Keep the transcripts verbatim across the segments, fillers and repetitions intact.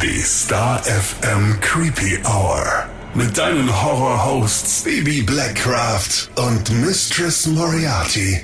Die Star F M Creepy Hour. Mit deinen Horror-Hosts Baby Blackcraft und Mistress Moriarty.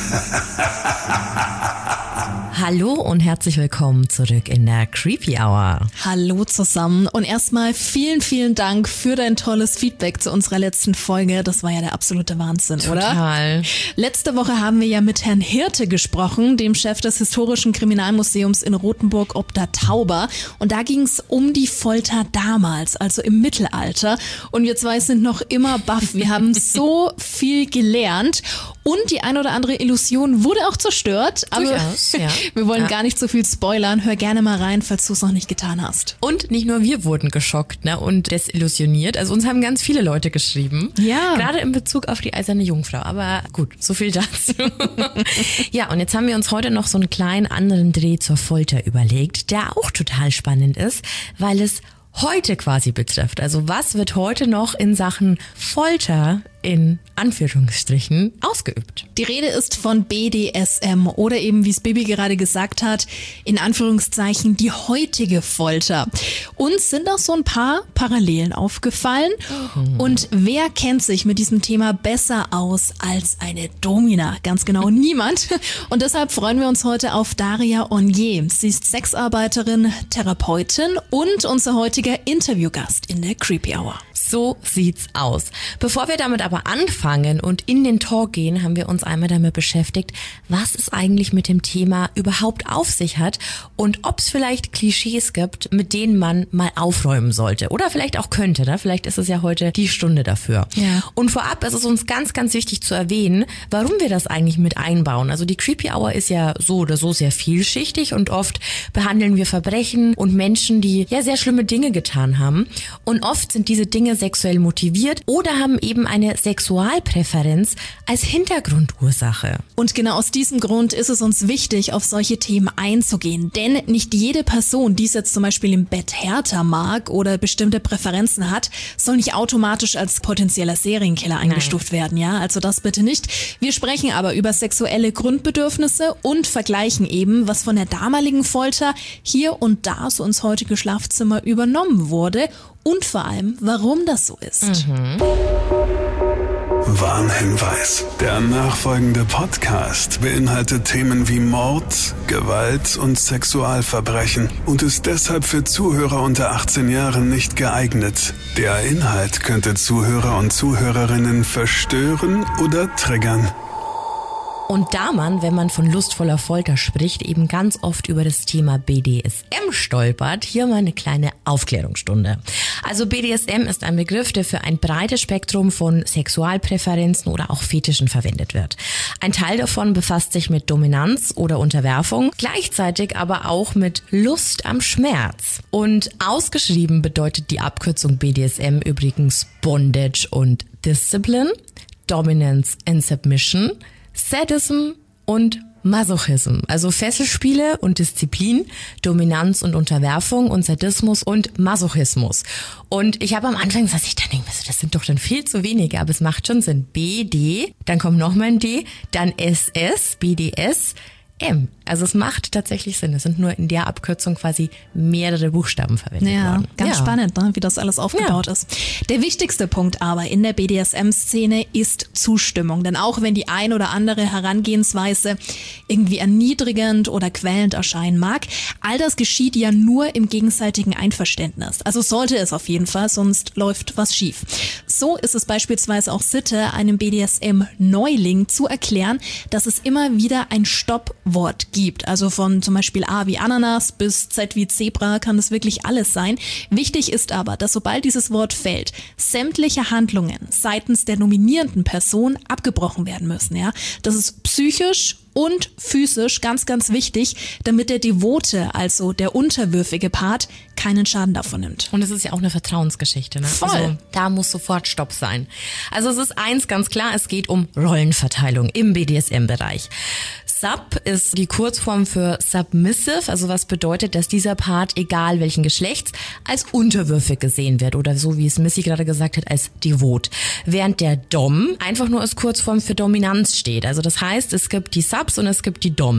Hallo und herzlich willkommen zurück in der Creepy Hour. Hallo zusammen und erstmal vielen, vielen Dank für dein tolles Feedback zu unserer letzten Folge. Das war ja der absolute Wahnsinn, Total. oder? Total. Letzte Woche haben wir ja mit Herrn Hirte gesprochen, dem Chef des Historischen Kriminalmuseums in Rothenburg ob der Tauber. Und da ging es um die Folter damals, also im Mittelalter. Und wir zwei sind noch immer baff. Wir haben so viel gelernt und die ein oder andere Illusion wurde auch zerstört. Aber Durchaus, ja. wir wollen ja. gar nicht so viel spoilern. Hör gerne mal rein, falls du es noch nicht getan hast. Und nicht nur wir wurden geschockt, ne, und desillusioniert. Also uns haben ganz viele Leute geschrieben. Ja. Gerade in Bezug auf die eiserne Jungfrau. Aber gut, so viel dazu. Ja, und jetzt haben wir uns heute noch so einen kleinen anderen Dreh zur Folter überlegt, der auch total spannend ist, weil es heute quasi betrifft. Also was wird heute noch in Sachen Folter in Anführungsstrichen ausgeübt? Die Rede ist von B D S M oder eben, wie es Bibi gerade gesagt hat, in Anführungszeichen die heutige Folter. Uns sind auch so ein paar Parallelen aufgefallen. Mhm. Und wer kennt sich mit diesem Thema besser aus als eine Domina? Ganz genau niemand. Und deshalb freuen wir uns heute auf Daria Onier. Sie ist Sexarbeiterin, Therapeutin und unser heutiger Interviewgast in der Creepy Hour. So sieht's aus. Bevor wir damit aber anfangen und in den Talk gehen, haben wir uns einmal damit beschäftigt, was es eigentlich mit dem Thema überhaupt auf sich hat und ob es vielleicht Klischees gibt, mit denen man mal aufräumen sollte oder vielleicht auch könnte. Ne? Vielleicht ist es ja heute die Stunde dafür. Ja. Und vorab ist es uns ganz, ganz wichtig zu erwähnen, warum wir das eigentlich mit einbauen. Also die Creepy Hour ist ja so oder so sehr vielschichtig und oft behandeln wir Verbrechen und Menschen, die ja sehr schlimme Dinge getan haben. Und oft sind diese Dinge sexuell motiviert oder haben eben eine Sexualpräferenz als Hintergrundursache. Und genau aus diesem Grund ist es uns wichtig, auf solche Themen einzugehen. Denn nicht jede Person, die es jetzt zum Beispiel im Bett härter mag oder bestimmte Präferenzen hat, soll nicht automatisch als potenzieller Serienkiller eingestuft Nein. werden. Ja, also das bitte nicht. Wir sprechen aber über sexuelle Grundbedürfnisse und vergleichen eben, was von der damaligen Folter hier und da so ins heutige Schlafzimmer übernommen wurde. Und vor allem, warum das so ist. Mhm. Warnhinweis. Der nachfolgende Podcast beinhaltet Themen wie Mord, Gewalt und Sexualverbrechen und ist deshalb für Zuhörer unter achtzehn Jahren nicht geeignet. Der Inhalt könnte Zuhörer und Zuhörerinnen verstören oder triggern. Und da man, wenn man von lustvoller Folter spricht, eben ganz oft über das Thema B D S M stolpert, hier mal eine kleine Aufklärungsstunde. Also B D S M ist ein Begriff, der für ein breites Spektrum von Sexualpräferenzen oder auch Fetischen verwendet wird. Ein Teil davon befasst sich mit Dominanz oder Unterwerfung, gleichzeitig aber auch mit Lust am Schmerz. Und ausgeschrieben bedeutet die Abkürzung B D S M übrigens Bondage und Discipline, Dominance and Submission, Sadism und Masochism, also Fesselspiele und Disziplin, Dominanz und Unterwerfung und Sadismus und Masochismus. Und ich habe am Anfang gesagt, ich dann denke, das sind doch dann viel zu wenige, aber es macht schon Sinn. B, D, dann kommt nochmal ein D, dann S, S, B, D, S, M. Also es macht tatsächlich Sinn. Es sind nur in der Abkürzung quasi mehrere Buchstaben verwendet ja, worden. Ganz ja. spannend, ne, wie das alles aufgebaut ja. ist. Der wichtigste Punkt aber in der B D S M-Szene ist Zustimmung. Denn auch wenn die ein oder andere Herangehensweise irgendwie erniedrigend oder quälend erscheinen mag, all das geschieht ja nur im gegenseitigen Einverständnis. Also sollte es auf jeden Fall, sonst läuft was schief. So ist es beispielsweise auch Sitte, einem B D S M-Neuling zu erklären, dass es immer wieder ein Stoppwort gibt. Also von zum Beispiel A wie Ananas bis Z wie Zebra kann das wirklich alles sein. Wichtig ist aber, dass sobald dieses Wort fällt, sämtliche Handlungen seitens der nominierenden Person abgebrochen werden müssen. Ja, das ist psychisch und physisch ganz, ganz wichtig, damit der Devote, also der unterwürfige Part, keinen Schaden davon nimmt. Und es ist ja auch eine Vertrauensgeschichte, ne? Voll. Also da muss sofort Stopp sein. Also es ist eins ganz klar, es geht um Rollenverteilung im B D S M-Bereich. Sub ist die Kurzform für submissive, also was bedeutet, dass dieser Part, egal welchen Geschlechts, als unterwürfig gesehen wird oder so wie es Missy gerade gesagt hat, als devot. Während der Dom einfach nur als Kurzform für Dominanz steht. Also das heißt, es gibt die Subs und es gibt die Doms.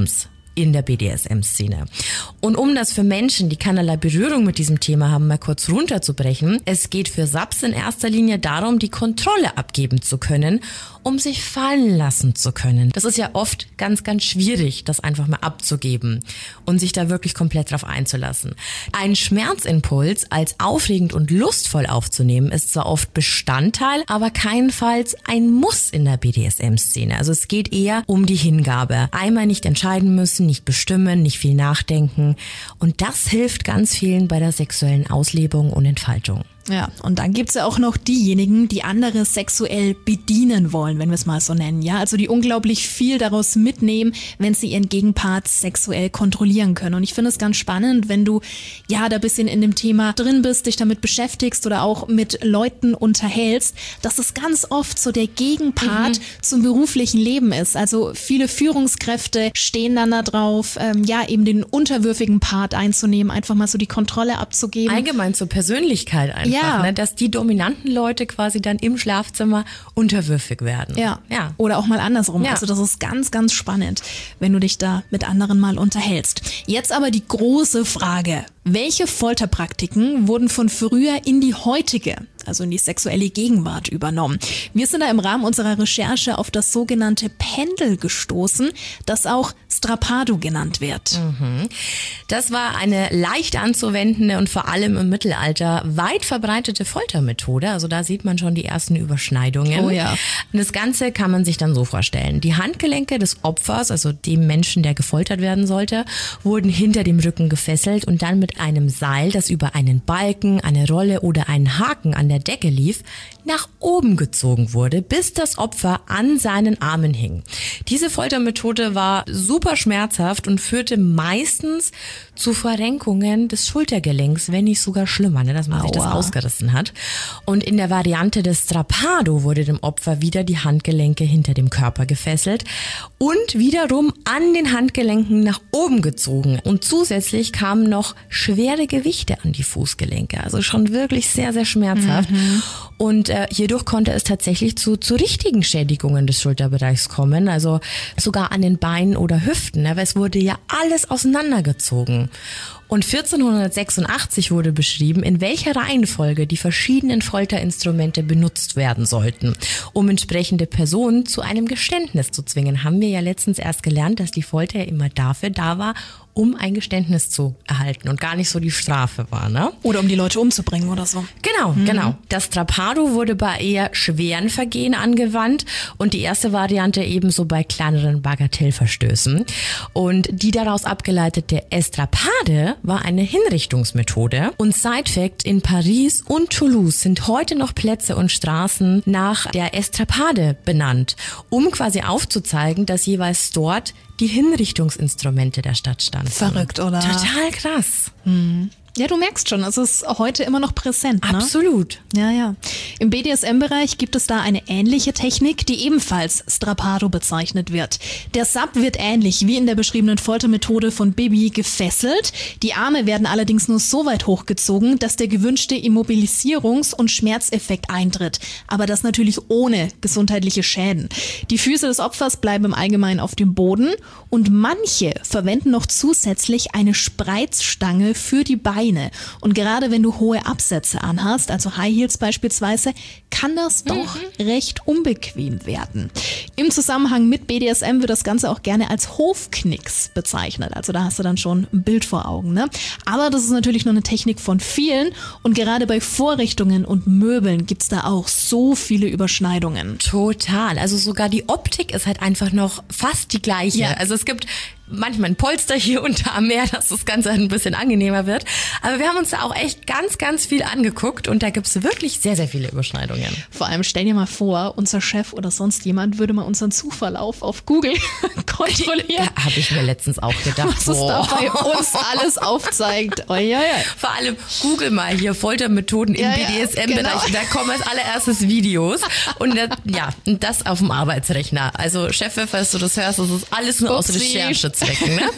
in der B D S M-Szene. Und um das für Menschen, die keinerlei Berührung mit diesem Thema haben, mal kurz runterzubrechen, es geht für S A Ps in erster Linie darum, die Kontrolle abgeben zu können, um sich fallen lassen zu können. Das ist ja oft ganz, ganz schwierig, das einfach mal abzugeben und sich da wirklich komplett drauf einzulassen. Ein Schmerzimpuls als aufregend und lustvoll aufzunehmen, ist zwar oft Bestandteil, aber keinenfalls ein Muss in der B D S M-Szene. Also es geht eher um die Hingabe. Einmal nicht entscheiden müssen, nicht bestimmen, nicht viel nachdenken. Und das hilft ganz vielen bei der sexuellen Auslebung und Entfaltung. Ja, und dann gibt's ja auch noch diejenigen, die andere sexuell bedienen wollen, wenn wir es mal so nennen. Ja, also die unglaublich viel daraus mitnehmen, wenn sie ihren Gegenpart sexuell kontrollieren können. Und ich finde es ganz spannend, wenn du ja da ein bisschen in dem Thema drin bist, dich damit beschäftigst oder auch mit Leuten unterhältst, dass es ganz oft so der Gegenpart mhm. zum beruflichen Leben ist. Also viele Führungskräfte stehen dann da drauf, ähm, ja, eben den unterwürfigen Part einzunehmen, einfach mal so die Kontrolle abzugeben. Allgemein zur Persönlichkeit einfach. Ja. Ne, dass die dominanten Leute quasi dann im Schlafzimmer unterwürfig werden. Ja. ja. Oder auch mal andersrum. Ja. Also das ist ganz, ganz spannend, wenn du dich da mit anderen mal unterhältst. Jetzt aber die große Frage. Welche Folterpraktiken wurden von früher in die heutige, also in die sexuelle Gegenwart übernommen? Wir sind da im Rahmen unserer Recherche auf das sogenannte Pendel gestoßen, das auch Strappado genannt wird. Mhm. Das war eine leicht anzuwendende und vor allem im Mittelalter weit verbreitete Foltermethode. Also da sieht man schon die ersten Überschneidungen. Oh ja. Und das Ganze kann man sich dann so vorstellen. Die Handgelenke des Opfers, also dem Menschen, der gefoltert werden sollte, wurden hinter dem Rücken gefesselt und dann mit einem Seil, das über einen Balken, eine Rolle oder einen Haken an der Decke lief, nach oben gezogen wurde, bis das Opfer an seinen Armen hing. Diese Foltermethode war super schmerzhaft und führte meistens zu Verrenkungen des Schultergelenks, wenn nicht sogar schlimmer, ne, dass man Aua. sich das ausgerissen hat. Und in der Variante des Strappado wurde dem Opfer wieder die Handgelenke hinter dem Körper gefesselt und wiederum an den Handgelenken nach oben gezogen. Und zusätzlich kamen noch schwere Gewichte an die Fußgelenke. Also schon wirklich sehr, sehr schmerzhaft. Mhm. Und äh, hierdurch konnte es tatsächlich zu, zu richtigen Schädigungen des Schulterbereichs kommen. Also sogar an den Beinen oder Hüften. Aber es wurde ja alles auseinandergezogen. Und vierzehnhundertsechsundachtzig wurde beschrieben, in welcher Reihenfolge die verschiedenen Folterinstrumente benutzt werden sollten, um entsprechende Personen zu einem Geständnis zu zwingen. Haben wir ja letztens erst gelernt, dass die Folter ja immer dafür da war, um ein Geständnis zu erhalten und gar nicht so die Strafe war, ne? Oder um die Leute umzubringen oder so. Genau, mhm. genau. Das Strappado wurde bei eher schweren Vergehen angewandt und die erste Variante ebenso bei kleineren Bagatellverstößen. Und die daraus abgeleitete Estrapade war eine Hinrichtungsmethode. Und Side-Fact, in Paris und Toulouse sind heute noch Plätze und Straßen nach der Estrapade benannt, um quasi aufzuzeigen, dass jeweils dort die Hinrichtungsinstrumente der Stadt standen. Verrückt, oder? Total krass. Hm. Ja, du merkst schon, es ist heute immer noch präsent, ne? Absolut. Ja, ja. Im B D S M-Bereich gibt es da eine ähnliche Technik, die ebenfalls Strappado bezeichnet wird. Der S A P wird ähnlich wie in der beschriebenen Foltermethode von Bibi gefesselt. Die Arme werden allerdings nur so weit hochgezogen, dass der gewünschte Immobilisierungs- und Schmerzeffekt eintritt. Aber das natürlich ohne gesundheitliche Schäden. Die Füße des Opfers bleiben im Allgemeinen auf dem Boden und manche verwenden noch zusätzlich eine Spreizstange für die Beine. Und gerade wenn du hohe Absätze anhast, also High Heels beispielsweise, kann das doch mhm. recht unbequem werden. Im Zusammenhang mit B D S M wird das Ganze auch gerne als Hofknicks bezeichnet. Also da hast du dann schon ein Bild vor Augen, ne? Aber das ist natürlich nur eine Technik von vielen und gerade bei Vorrichtungen und Möbeln gibt's da auch so viele Überschneidungen. Total. Also sogar die Optik ist halt einfach noch fast die gleiche. Ja. Also es gibt manchmal ein Polster hier unter am Meer, dass das Ganze ein bisschen angenehmer wird. Aber wir haben uns da auch echt ganz, ganz viel angeguckt und da gibt's wirklich sehr, sehr viele Überschneidungen. Vor allem stell dir mal vor, unser Chef oder sonst jemand würde mal unseren Suchverlauf auf Google kontrollieren. Da habe ich mir letztens auch gedacht. Was es da bei uns alles aufzeigt. Oh, ja, ja. Vor allem Google mal hier Foltermethoden im ja, B D S M-Bereich. Genau. Da kommen als allererstes Videos. Und das, ja, das auf dem Arbeitsrechner. Also Chef, falls du das hörst, das ist alles nur aus Recherchezwecken. Zwecken. Ne?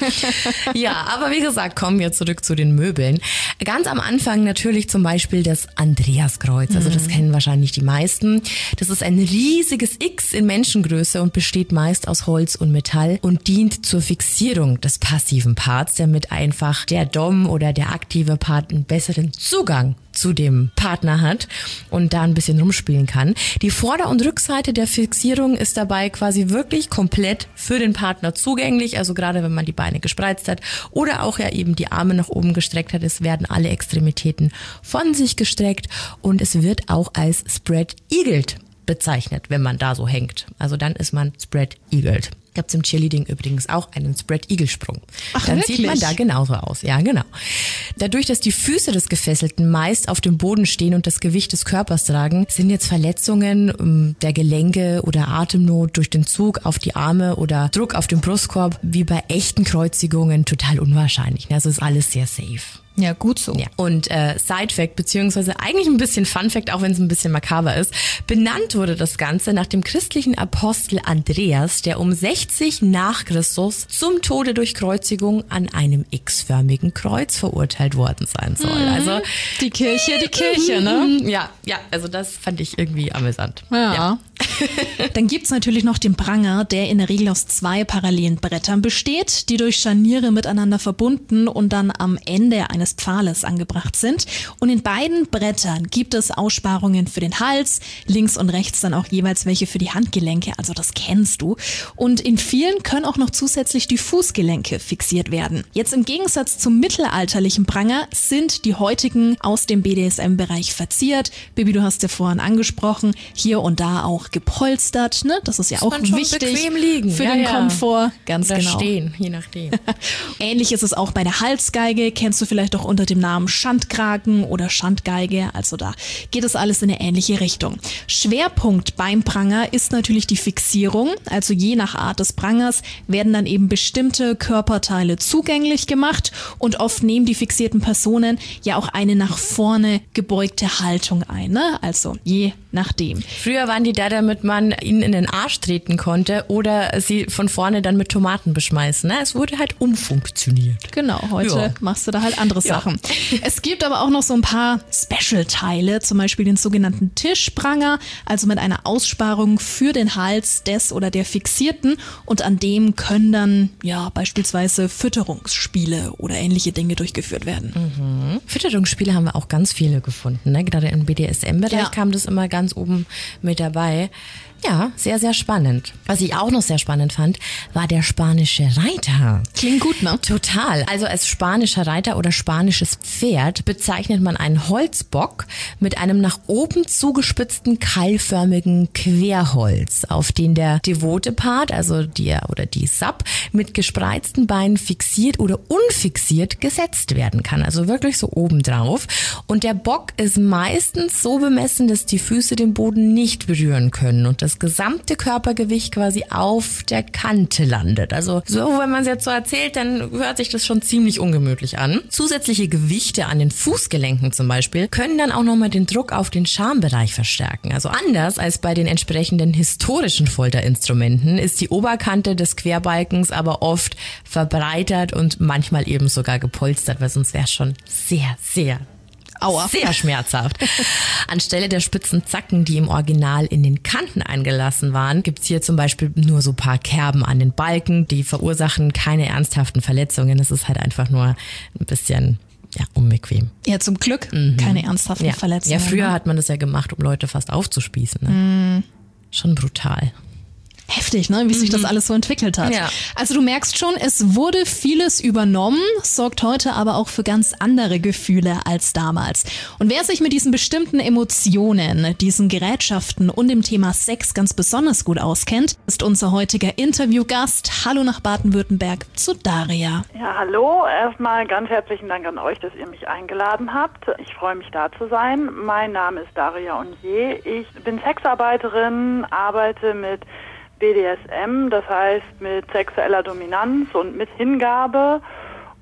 Ja, aber wie gesagt, kommen wir zurück zu den Möbeln. Ganz am Anfang natürlich zum Beispiel das Andreaskreuz. Also das kennen wahrscheinlich die meisten. Das ist ein riesiges X in Menschengröße und besteht meist aus Holz und Metall und dient zur Fixierung des passiven Parts, damit einfach der Dom oder der aktive Part einen besseren Zugang zu dem Partner hat und da ein bisschen rumspielen kann. Die Vorder- und Rückseite der Fixierung ist dabei quasi wirklich komplett für den Partner zugänglich. Also gerade wenn man die Beine gespreizt hat oder auch ja eben die Arme nach oben gestreckt hat, es werden alle Extremitäten von sich gestreckt und es wird auch als Spread-Eagled bezeichnet, wenn man da so hängt. Also dann ist man Spread-Eagled. Gibt's im Cheerleading übrigens auch einen Spread-Eagle-Sprung. Ach, Dann wirklich? sieht man da genauso aus. Ja, genau. Dadurch, dass die Füße des Gefesselten meist auf dem Boden stehen und das Gewicht des Körpers tragen, sind jetzt Verletzungen der Gelenke oder Atemnot durch den Zug auf die Arme oder Druck auf den Brustkorb wie bei echten Kreuzigungen total unwahrscheinlich. Also ist alles sehr safe. Ja, gut so. Ja. Und äh, Side-Fact, beziehungsweise eigentlich ein bisschen Fun-Fact, auch wenn es ein bisschen makaber ist, benannt wurde das Ganze nach dem christlichen Apostel Andreas, der um sechzig nach Christus zum Tode durch Kreuzigung an einem x-förmigen Kreuz verurteilt worden sein soll. Mhm. Also Die Kirche, die Kirche, ne? Ja, ja, also das fand ich irgendwie amüsant. Ja. Ja. Dann gibt's natürlich noch den Pranger, der in der Regel aus zwei parallelen Brettern besteht, die durch Scharniere miteinander verbunden und dann am Ende eines Pfahles angebracht sind. Und in beiden Brettern gibt es Aussparungen für den Hals, links und rechts dann auch jeweils welche für die Handgelenke, also das kennst du. Und in vielen können auch noch zusätzlich die Fußgelenke fixiert werden. Jetzt im Gegensatz zum mittelalterlichen Pranger sind die heutigen aus dem B D S M-Bereich verziert. Bibi, du hast ja vorhin angesprochen, hier und da auch gepolstert, ne? Das ist ja Muss auch man schon wichtig bequem liegen. für Ja, den ja. Komfort. Ganz Oder genau. stehen, je nachdem. Ähnlich ist es auch bei der Halsgeige, kennst du vielleicht auch unter dem Namen Schandkragen oder Schandgeige, also da geht es alles in eine ähnliche Richtung. Schwerpunkt beim Pranger ist natürlich die Fixierung, also je nach Art des Prangers werden dann eben bestimmte Körperteile zugänglich gemacht und oft nehmen die fixierten Personen ja auch eine nach vorne gebeugte Haltung ein, ne? Also je nachdem. Früher waren die da, damit man ihnen in den Arsch treten konnte oder sie von vorne dann mit Tomaten beschmeißen. Ne? Es wurde halt umfunktioniert. Genau, heute Ja. machst du da halt andere Ja. Sachen. Es gibt aber auch noch so ein paar Special-Teile, zum Beispiel den sogenannten Tischpranger, also mit einer Aussparung für den Hals des oder der Fixierten und an dem können dann ja beispielsweise Fütterungsspiele oder ähnliche Dinge durchgeführt werden. Mhm. Fütterungsspiele haben wir auch ganz viele gefunden. Ne? Gerade im B D S M-Bereich Ja. kam das immer ganz oben mit dabei. Ja, sehr, sehr spannend. Was ich auch noch sehr spannend fand, war der spanische Reiter. Klingt gut, ne? Total. Also als spanischer Reiter oder spanisches Pferd bezeichnet man einen Holzbock mit einem nach oben zugespitzten keilförmigen Querholz, auf den der devote Part, also der oder die Sub, mit gespreizten Beinen fixiert oder unfixiert gesetzt werden kann. Also wirklich so oben drauf. Und der Bock ist meistens so bemessen, dass die Füße den Boden nicht berühren können und das gesamte Körpergewicht quasi auf der Kante landet. Also so, wenn man es jetzt so erzählt, dann hört sich das schon ziemlich ungemütlich an. Zusätzliche Gewichte an den Fußgelenken zum Beispiel können dann auch nochmal den Druck auf den Schambereich verstärken. Also anders als bei den entsprechenden historischen Folterinstrumenten ist die Oberkante des Querbalkens aber oft verbreitert und manchmal eben sogar gepolstert, weil sonst wäre es schon sehr, sehr Aua. Sehr schmerzhaft. Anstelle der spitzen Zacken, die im Original in den Kanten eingelassen waren, gibt's hier zum Beispiel nur so ein paar Kerben an den Balken. Die verursachen keine ernsthaften Verletzungen. Es ist halt einfach nur ein bisschen ja, unbequem. Ja, zum Glück keine ernsthaften Ja. Verletzungen. ja, früher ne? hat man das ja gemacht, um Leute fast aufzuspießen. Ne? Mm. Schon brutal. Heftig, ne, wie sich das alles so entwickelt hat. Ja. Also du merkst schon, es wurde vieles übernommen, sorgt heute aber auch für ganz andere Gefühle als damals. Und wer sich mit diesen bestimmten Emotionen, diesen Gerätschaften und dem Thema Sex ganz besonders gut auskennt, ist unser heutiger Interviewgast. Hallo nach Baden-Württemberg zu Daria. Ja, hallo. Erstmal ganz herzlichen Dank an euch, dass ihr mich eingeladen habt. Ich freue mich, da zu sein. Mein Name ist Daria Onnier. Ich bin Sexarbeiterin, arbeite mit B D S M, das heißt mit sexueller Dominanz und mit Hingabe.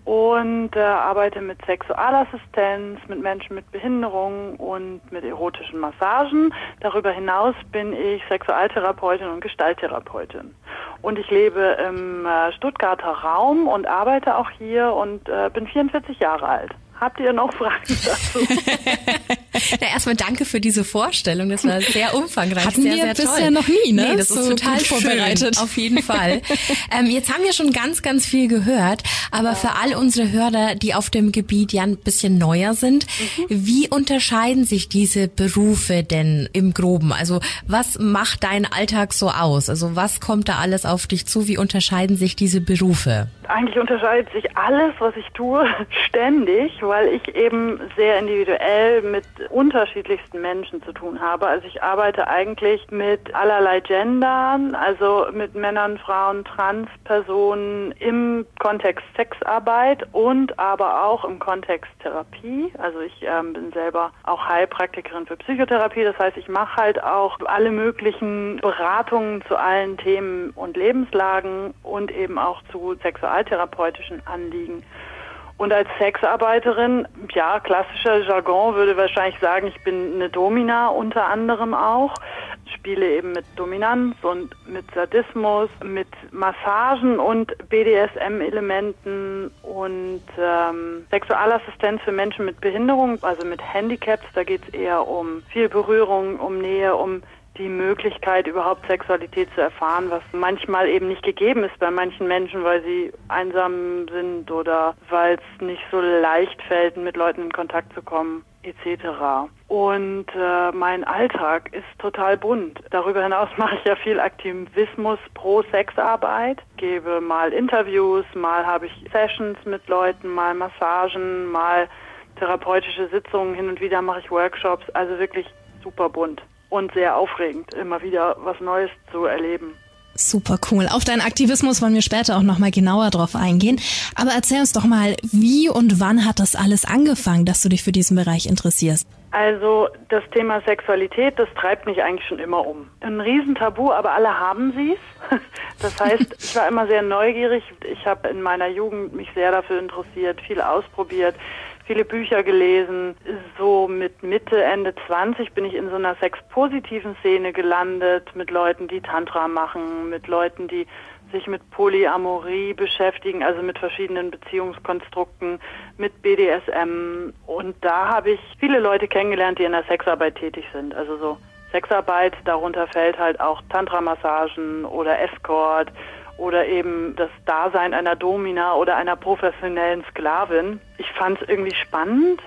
und äh, arbeite mit Sexualassistenz, mit Menschen mit Behinderungen und mit erotischen Massagen. Darüber hinaus bin ich Sexualtherapeutin und Gestalttherapeutin. Und ich lebe im äh, Stuttgarter Raum und arbeite auch hier und äh, bin vierundvierzig Jahre alt. Habt ihr noch Fragen dazu? Ja, erstmal danke für diese Vorstellung. Das war sehr umfangreich, Hatten sehr, wir sehr toll. bisher noch nie, ne? Nee, das so ist total vorbereitet. Schön, auf jeden Fall. ähm, jetzt haben wir schon ganz, ganz viel gehört, aber für all unsere Hörer, die auf dem Gebiet ja ein bisschen neuer sind, mhm. wie unterscheiden sich diese Berufe denn im Groben? Also was macht dein Alltag so aus? Also was kommt da alles auf dich zu? Wie unterscheiden sich diese Berufe? Eigentlich unterscheidet sich alles, was ich tue, ständig, weil ich eben sehr individuell mit unterschiedlichsten Menschen zu tun habe. Also ich arbeite eigentlich mit allerlei Gendern, also mit Männern, Frauen, Transpersonen im Kontext Sexarbeit und aber auch im Kontext Therapie. Also ich ähm, bin selber auch Heilpraktikerin für Psychotherapie. Das heißt, ich mache halt auch alle möglichen Beratungen zu allen Themen und Lebenslagen und eben auch zu sexualtherapeutischen Anliegen. Und als Sexarbeiterin, ja, klassischer Jargon würde wahrscheinlich sagen, ich bin eine Domina unter anderem auch, spiele eben mit Dominanz und mit Sadismus, mit Massagen und B D S M-Elementen und ähm, Sexualassistenz für Menschen mit Behinderung, also mit Handicaps. Da geht es eher um viel Berührung, um Nähe, um die Möglichkeit, überhaupt Sexualität zu erfahren, was manchmal eben nicht gegeben ist bei manchen Menschen, weil sie einsam sind oder weil es nicht so leicht fällt, mit Leuten in Kontakt zu kommen, et cetera. Und äh, mein Alltag ist total bunt. Darüber hinaus mache ich ja viel Aktivismus pro Sexarbeit, gebe mal Interviews, mal habe ich Sessions mit Leuten, mal Massagen, mal therapeutische Sitzungen, hin und wieder mache ich Workshops, also wirklich super bunt. Und sehr aufregend, immer wieder was Neues zu erleben. Super cool. Auf deinen Aktivismus wollen wir später auch nochmal genauer drauf eingehen. Aber erzähl uns doch mal, wie und wann hat das alles angefangen, dass du dich für diesen Bereich interessierst? Also das Thema Sexualität, das treibt mich eigentlich schon immer um. Ein Riesentabu, aber alle haben sie es. Das heißt, ich war immer sehr neugierig. Ich habe in meiner Jugend mich sehr dafür interessiert, viel ausprobiert, viele Bücher gelesen. So mit Mitte, Ende zwanzig bin ich in so einer sexpositiven Szene gelandet, mit Leuten, die Tantra machen, mit Leuten, die sich mit Polyamorie beschäftigen, also mit verschiedenen Beziehungskonstrukten, mit B D S M. Und da habe ich viele Leute kennengelernt, die in der Sexarbeit tätig sind. Also so Sexarbeit, darunter fällt halt auch Tantra-Massagen oder Escort oder eben das Dasein einer Domina oder einer professionellen Sklavin. Ich fand es irgendwie spannend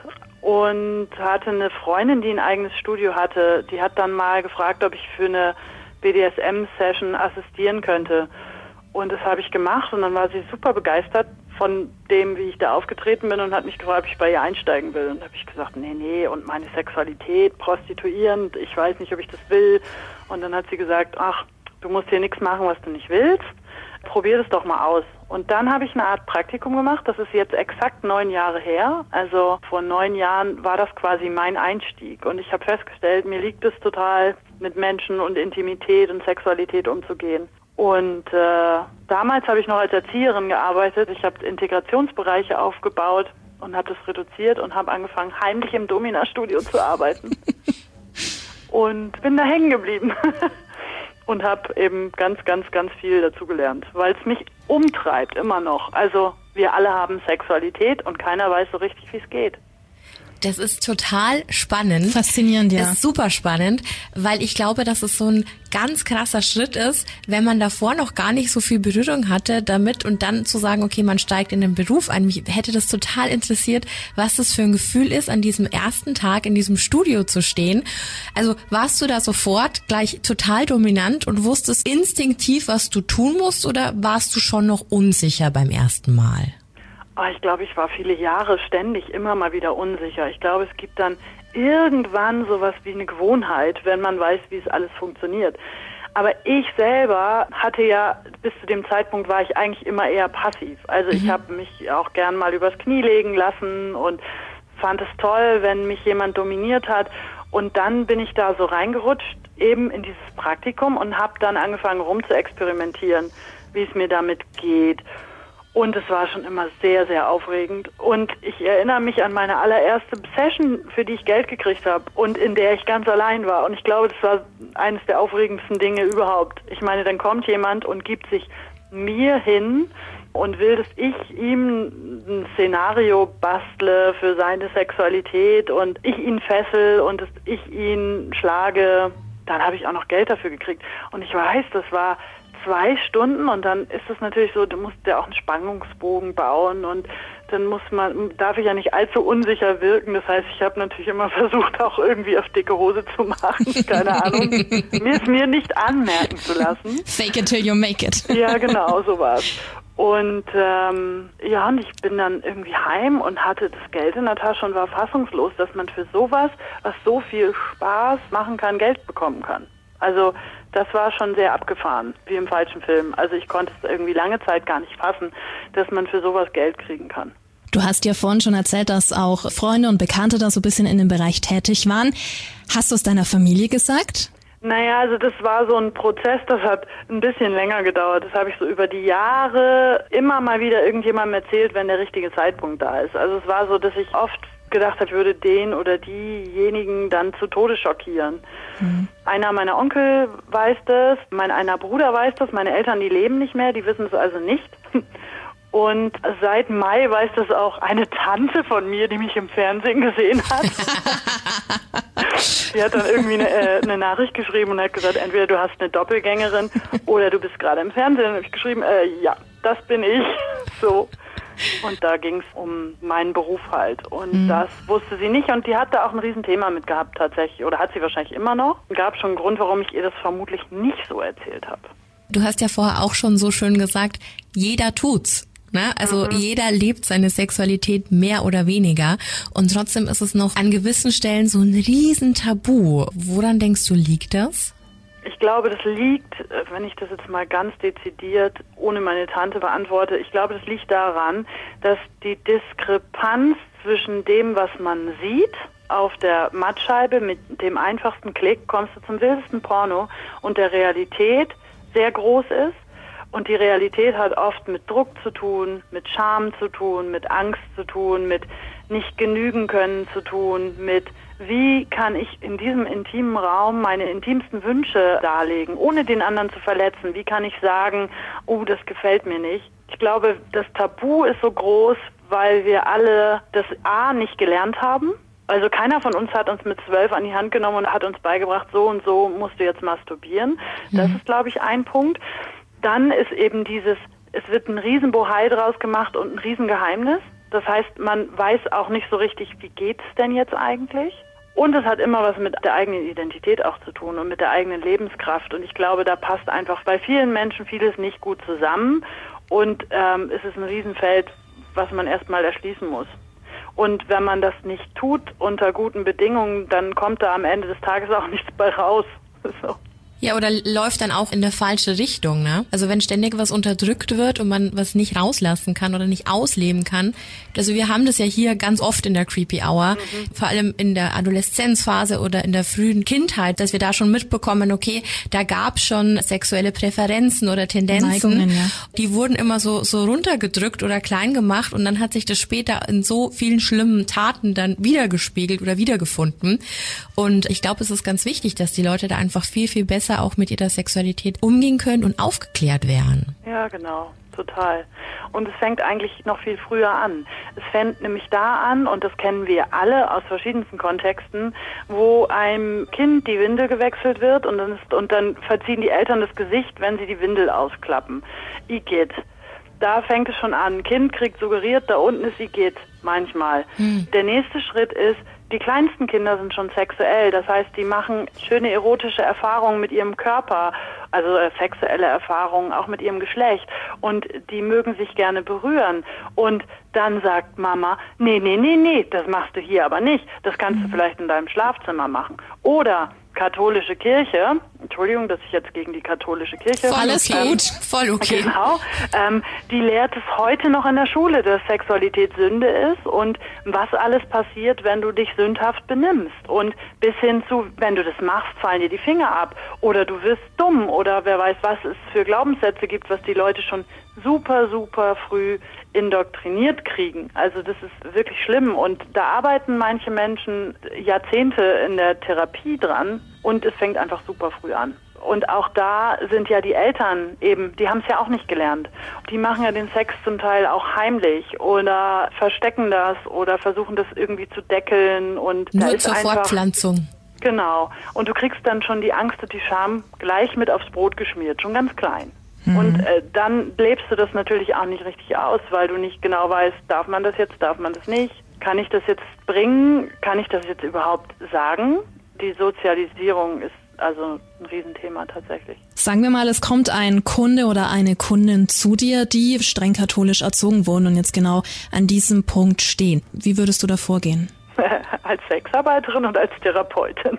und hatte eine Freundin, die ein eigenes Studio hatte. Die hat dann mal gefragt, ob ich für eine B D S M-Session assistieren könnte. Und das habe ich gemacht und dann war sie super begeistert von dem, wie ich da aufgetreten bin und hat mich gefragt, ob ich bei ihr einsteigen will. Und da habe ich gesagt, nee, nee, und meine Sexualität, prostituierend, ich weiß nicht, ob ich das will. Und dann hat sie gesagt, ach, du musst hier nichts machen, was du nicht willst. Probier das doch mal aus. Und dann habe ich eine Art Praktikum gemacht. Das ist jetzt exakt neun Jahre her. Also vor neun Jahren war das quasi mein Einstieg. Und ich habe festgestellt, mir liegt es total, mit Menschen und Intimität und Sexualität umzugehen. Und äh, damals habe ich noch als Erzieherin gearbeitet. Ich habe Integrationsbereiche aufgebaut und habe das reduziert und habe angefangen, heimlich im Domina-Studio zu arbeiten. Und bin da hängen geblieben. Und habe eben ganz, ganz, ganz viel dazu gelernt, weil es mich umtreibt, immer noch. Also wir alle haben Sexualität und keiner weiß so richtig, wie es geht. Das ist total spannend. Faszinierend, ja. Das ist super spannend, weil ich glaube, dass es so ein ganz krasser Schritt ist, wenn man davor noch gar nicht so viel Berührung hatte damit und dann zu sagen, okay, man steigt in den Beruf ein. Mich hätte das total interessiert, was das für ein Gefühl ist, an diesem ersten Tag in diesem Studio zu stehen. Also warst du da sofort gleich total dominant und wusstest instinktiv, was du tun musst, oder warst du schon noch unsicher beim ersten Mal? Oh, ich glaube, ich war viele Jahre ständig immer mal wieder unsicher. Ich glaube, es gibt dann irgendwann sowas wie eine Gewohnheit, wenn man weiß, wie es alles funktioniert. Aber ich selber hatte ja, bis zu dem Zeitpunkt war ich eigentlich immer eher passiv. Also mhm. ich habe mich auch gern mal übers Knie legen lassen und fand es toll, wenn mich jemand dominiert hat. Und dann bin ich da so reingerutscht, eben in dieses Praktikum, und habe dann angefangen rum zu experimentieren, wie es mir damit geht. Und es war schon immer sehr, sehr aufregend. Und ich erinnere mich an meine allererste Session, für die ich Geld gekriegt habe und in der ich ganz allein war. Und ich glaube, das war eines der aufregendsten Dinge überhaupt. Ich meine, dann kommt jemand und gibt sich mir hin und will, dass ich ihm ein Szenario bastle für seine Sexualität und ich ihn fessel und dass ich ihn schlage. Dann habe ich auch noch Geld dafür gekriegt. Und ich weiß, das war zwei Stunden und dann ist es natürlich so, du musst ja auch einen Spannungsbogen bauen und dann muss man, darf ich ja nicht allzu unsicher wirken. Das heißt, ich habe natürlich immer versucht, auch irgendwie auf dicke Hose zu machen. Keine Ahnung. Mir ist mir nicht anmerken zu lassen. Fake it till you make it. Ja, genau, so war's. Und ähm, ja, und ich bin dann irgendwie heim und hatte das Geld in der Tasche und war fassungslos, dass man für sowas, was so viel Spaß machen kann, Geld bekommen kann. Also das war schon sehr abgefahren, wie im falschen Film. Also ich konnte es irgendwie lange Zeit gar nicht fassen, dass man für sowas Geld kriegen kann. Du hast ja vorhin schon erzählt, dass auch Freunde und Bekannte da so ein bisschen in dem Bereich tätig waren. Hast du es deiner Familie gesagt? Naja, also das war so ein Prozess, das hat ein bisschen länger gedauert. Das habe ich so über die Jahre immer mal wieder irgendjemandem erzählt, wenn der richtige Zeitpunkt da ist. Also es war so, dass ich oft gedacht habe, ich würde den oder diejenigen dann zu Tode schockieren. Mhm. Einer meiner Onkel weiß das, mein einer Bruder weiß das, meine Eltern, die leben nicht mehr, die wissen es also nicht. Und seit Mai weiß das auch eine Tante von mir, die mich im Fernsehen gesehen hat. Die hat dann irgendwie eine, äh, eine Nachricht geschrieben und hat gesagt, entweder du hast eine Doppelgängerin oder du bist gerade im Fernsehen. Und habe ich geschrieben, äh, ja, das bin ich. So. Und da ging es um meinen Beruf halt. Und mhm. das wusste sie nicht. Und die hat da auch ein Riesenthema mit gehabt tatsächlich. Oder hat sie wahrscheinlich immer noch. Es gab schon einen Grund, warum ich ihr das vermutlich nicht so erzählt habe. Du hast ja vorher auch schon so schön gesagt, jeder tut's. Ne? Also mhm. jeder lebt seine Sexualität mehr oder weniger und trotzdem ist es noch an gewissen Stellen so ein Riesentabu. Woran denkst du, liegt das? Ich glaube, das liegt, wenn ich das jetzt mal ganz dezidiert ohne meine Tante beantworte, ich glaube, das liegt daran, dass die Diskrepanz zwischen dem, was man sieht, auf der Mattscheibe mit dem einfachsten Klick kommst du zum wildesten Porno und der Realität sehr groß ist. Und die Realität hat oft mit Druck zu tun, mit Scham zu tun, mit Angst zu tun, mit nicht genügen können zu tun, mit wie kann ich in diesem intimen Raum meine intimsten Wünsche darlegen, ohne den anderen zu verletzen. Wie kann ich sagen, oh, das gefällt mir nicht. Ich glaube, das Tabu ist so groß, weil wir alle das A nicht gelernt haben. Also keiner von uns hat uns mit zwölf an die Hand genommen und hat uns beigebracht, so und so musst du jetzt masturbieren. Das mhm. ist, glaube ich, ein Punkt. Dann ist eben dieses, es wird ein Riesenbohai draus gemacht und ein Riesengeheimnis. Das heißt, man weiß auch nicht so richtig, wie geht's denn jetzt eigentlich? Und es hat immer was mit der eigenen Identität auch zu tun und mit der eigenen Lebenskraft. Und ich glaube, da passt einfach bei vielen Menschen vieles nicht gut zusammen. Und ähm, es ist ein Riesenfeld, was man erstmal erschließen muss. Und wenn man das nicht tut unter guten Bedingungen, dann kommt da am Ende des Tages auch nichts bei raus. So. Ja, oder läuft dann auch in der falsche Richtung, ne? Also wenn ständig was unterdrückt wird und man was nicht rauslassen kann oder nicht ausleben kann. Also wir haben das ja hier ganz oft in der Creepy Hour, mhm. vor allem in der Adoleszenzphase oder in der frühen Kindheit, dass wir da schon mitbekommen, okay, da gab es schon sexuelle Präferenzen oder Tendenzen, Neigungen, ja. Die wurden immer so so runtergedrückt oder klein gemacht und dann hat sich das später in so vielen schlimmen Taten dann wiedergespiegelt oder wiedergefunden. Und ich glaube, es ist ganz wichtig, dass die Leute da einfach viel, viel besser auch mit ihrer Sexualität umgehen können und aufgeklärt werden. Ja, genau, total. Und es fängt eigentlich noch viel früher an. Es fängt nämlich da an, und das kennen wir alle aus verschiedensten Kontexten, wo einem Kind die Windel gewechselt wird und dann, ist, und dann verziehen die Eltern das Gesicht, wenn sie die Windel ausklappen. Igitt. Da fängt es schon an. Kind kriegt suggeriert, da unten ist Igitt manchmal. Hm. Der nächste Schritt ist, die kleinsten Kinder sind schon sexuell, das heißt, die machen schöne erotische Erfahrungen mit ihrem Körper, also äh, sexuelle Erfahrungen auch mit ihrem Geschlecht und die mögen sich gerne berühren und dann sagt Mama, nee, nee, nee, nee, das machst du hier aber nicht, das kannst mhm. du vielleicht in deinem Schlafzimmer machen. Oder katholische Kirche, Entschuldigung, dass ich jetzt gegen die katholische Kirche... Voll alles ähm, gut, voll okay. Genau, ähm, die lehrt es heute noch in der Schule, dass Sexualität Sünde ist und was alles passiert, wenn du dich sündhaft benimmst. Und bis hin zu, wenn du das machst, fallen dir die Finger ab oder du wirst dumm oder wer weiß, was es für Glaubenssätze gibt, was die Leute schon super, super früh indoktriniert kriegen. Also das ist wirklich schlimm und da arbeiten manche Menschen Jahrzehnte in der Therapie dran und es fängt einfach super früh an. Und auch da sind ja die Eltern eben, die haben es ja auch nicht gelernt. Die machen ja den Sex zum Teil auch heimlich oder verstecken das oder versuchen das irgendwie zu deckeln. Und Nur da ist zur einfach, Fortpflanzung. Genau. Und du kriegst dann schon die Angst und die Scham gleich mit aufs Brot geschmiert, schon ganz klein. Mhm. Und äh, dann lebst du das natürlich auch nicht richtig aus, weil du nicht genau weißt, darf man das jetzt, darf man das nicht? Kann ich das jetzt bringen? Kann ich das jetzt überhaupt sagen? Die Sozialisierung ist also ein Riesenthema tatsächlich. Sagen wir mal, es kommt ein Kunde oder eine Kundin zu dir, die streng katholisch erzogen wurden und jetzt genau an diesem Punkt stehen. Wie würdest du da vorgehen? Als Sexarbeiterin und als Therapeutin.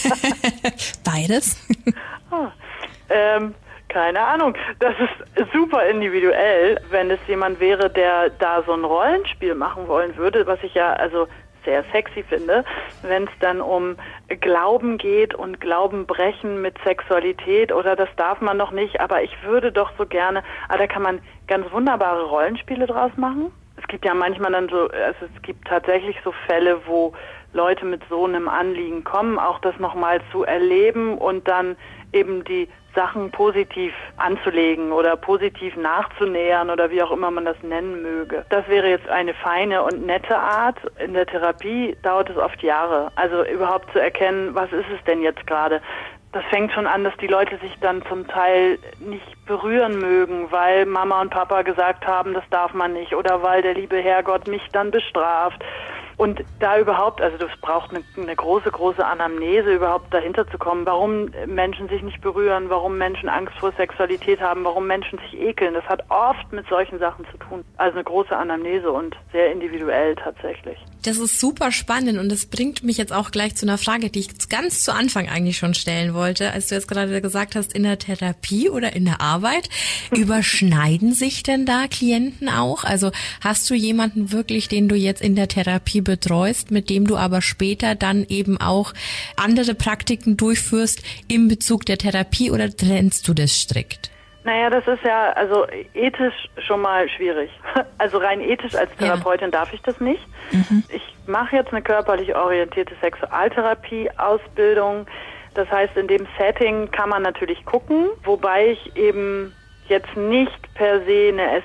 Beides? ah, ähm, keine Ahnung. Das ist super individuell, wenn es jemand wäre, der da so ein Rollenspiel machen wollen würde, was ich ja also sehr sexy finde, wenn es dann um Glauben geht und Glauben brechen mit Sexualität oder das darf man noch nicht, aber ich würde doch so gerne, aber da kann man ganz wunderbare Rollenspiele draus machen. Es gibt ja manchmal dann so, also es gibt tatsächlich so Fälle, wo Leute mit so einem Anliegen kommen, auch das nochmal zu erleben und dann eben die Sachen positiv anzulegen oder positiv nachzunähern oder wie auch immer man das nennen möge. Das wäre jetzt eine feine und nette Art. In der Therapie dauert es oft Jahre. Also überhaupt zu erkennen, was ist es denn jetzt gerade? Das fängt schon an, dass die Leute sich dann zum Teil nicht berühren mögen, weil Mama und Papa gesagt haben, das darf man nicht oder weil der liebe Herrgott mich dann bestraft. Und da überhaupt, also es braucht eine, eine große, große Anamnese, überhaupt dahinter zu kommen, warum Menschen sich nicht berühren, warum Menschen Angst vor Sexualität haben, warum Menschen sich ekeln. Das hat oft mit solchen Sachen zu tun. Also eine große Anamnese und sehr individuell tatsächlich. Das ist super spannend und das bringt mich jetzt auch gleich zu einer Frage, die ich ganz zu Anfang eigentlich schon stellen wollte, als du jetzt gerade gesagt hast, in der Therapie oder in der Arbeit. Überschneiden sich denn da Klienten auch? Also hast du jemanden wirklich, den du jetzt in der Therapie betreust, mit dem du aber später dann eben auch andere Praktiken durchführst in Bezug der Therapie oder trennst du das strikt? Naja, das ist ja also ethisch schon mal schwierig. Also rein ethisch als Therapeutin ja. darf ich das nicht. Mhm. Ich mache jetzt eine körperlich orientierte Sexualtherapie-Ausbildung. Das heißt, in dem Setting kann man natürlich gucken, wobei ich eben jetzt nicht per se eine S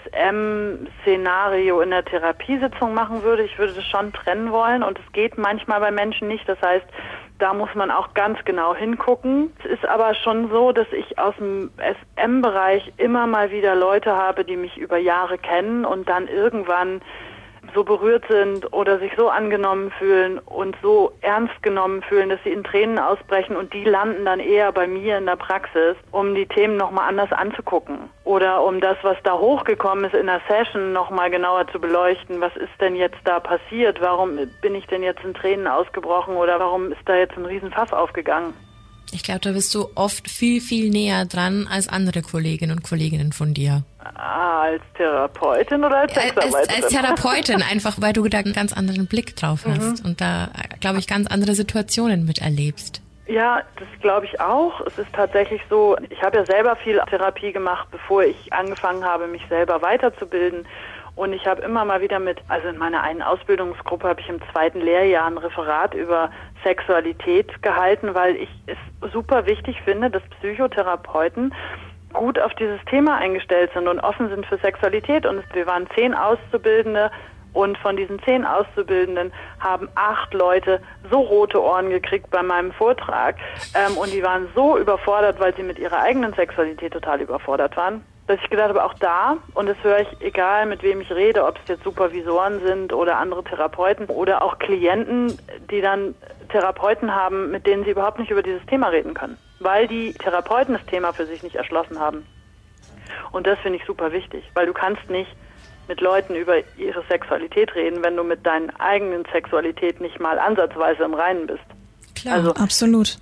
M-Szenario in der Therapiesitzung machen würde. Ich würde das schon trennen wollen und es geht manchmal bei Menschen nicht. Das heißt, da muss man auch ganz genau hingucken. Es ist aber schon so, dass ich aus dem S M-Bereich immer mal wieder Leute habe, die mich über Jahre kennen und dann irgendwann so berührt sind oder sich so angenommen fühlen und so ernst genommen fühlen, dass sie in Tränen ausbrechen und die landen dann eher bei mir in der Praxis, um die Themen nochmal anders anzugucken oder um das, was da hochgekommen ist in der Session nochmal genauer zu beleuchten. Was ist denn jetzt da passiert? Warum bin ich denn jetzt in Tränen ausgebrochen oder warum ist da jetzt ein Riesenfass aufgegangen? Ich glaube, da bist du oft viel, viel näher dran als andere Kolleginnen und Kollegen von dir. Ah, als Therapeutin oder als Sexarbeiterin? Als, als Therapeutin, einfach weil du da einen ganz anderen Blick drauf hast mhm. und da, glaube ich, ganz andere Situationen miterlebst. Ja, das glaube ich auch. Es ist tatsächlich so, ich habe ja selber viel Therapie gemacht, bevor ich angefangen habe, mich selber weiterzubilden. Und ich habe immer mal wieder mit, also in meiner einen Ausbildungsgruppe habe ich im zweiten Lehrjahr ein Referat über Sexualität gehalten, weil ich es super wichtig finde, dass Psychotherapeuten gut auf dieses Thema eingestellt sind und offen sind für Sexualität. Und wir waren zehn Auszubildende und von diesen zehn Auszubildenden haben acht Leute so rote Ohren gekriegt bei meinem Vortrag ähm, und die waren so überfordert, weil sie mit ihrer eigenen Sexualität total überfordert waren, dass ich gedacht habe, auch da, und das höre ich, egal mit wem ich rede, ob es jetzt Supervisoren sind oder andere Therapeuten oder auch Klienten, die dann Therapeuten haben, mit denen sie überhaupt nicht über dieses Thema reden können, weil die Therapeuten das Thema für sich nicht erschlossen haben. Und das finde ich super wichtig, weil du kannst nicht mit Leuten über ihre Sexualität reden, wenn du mit deinen eigenen Sexualität nicht mal ansatzweise im Reinen bist. Klar, also, absolut.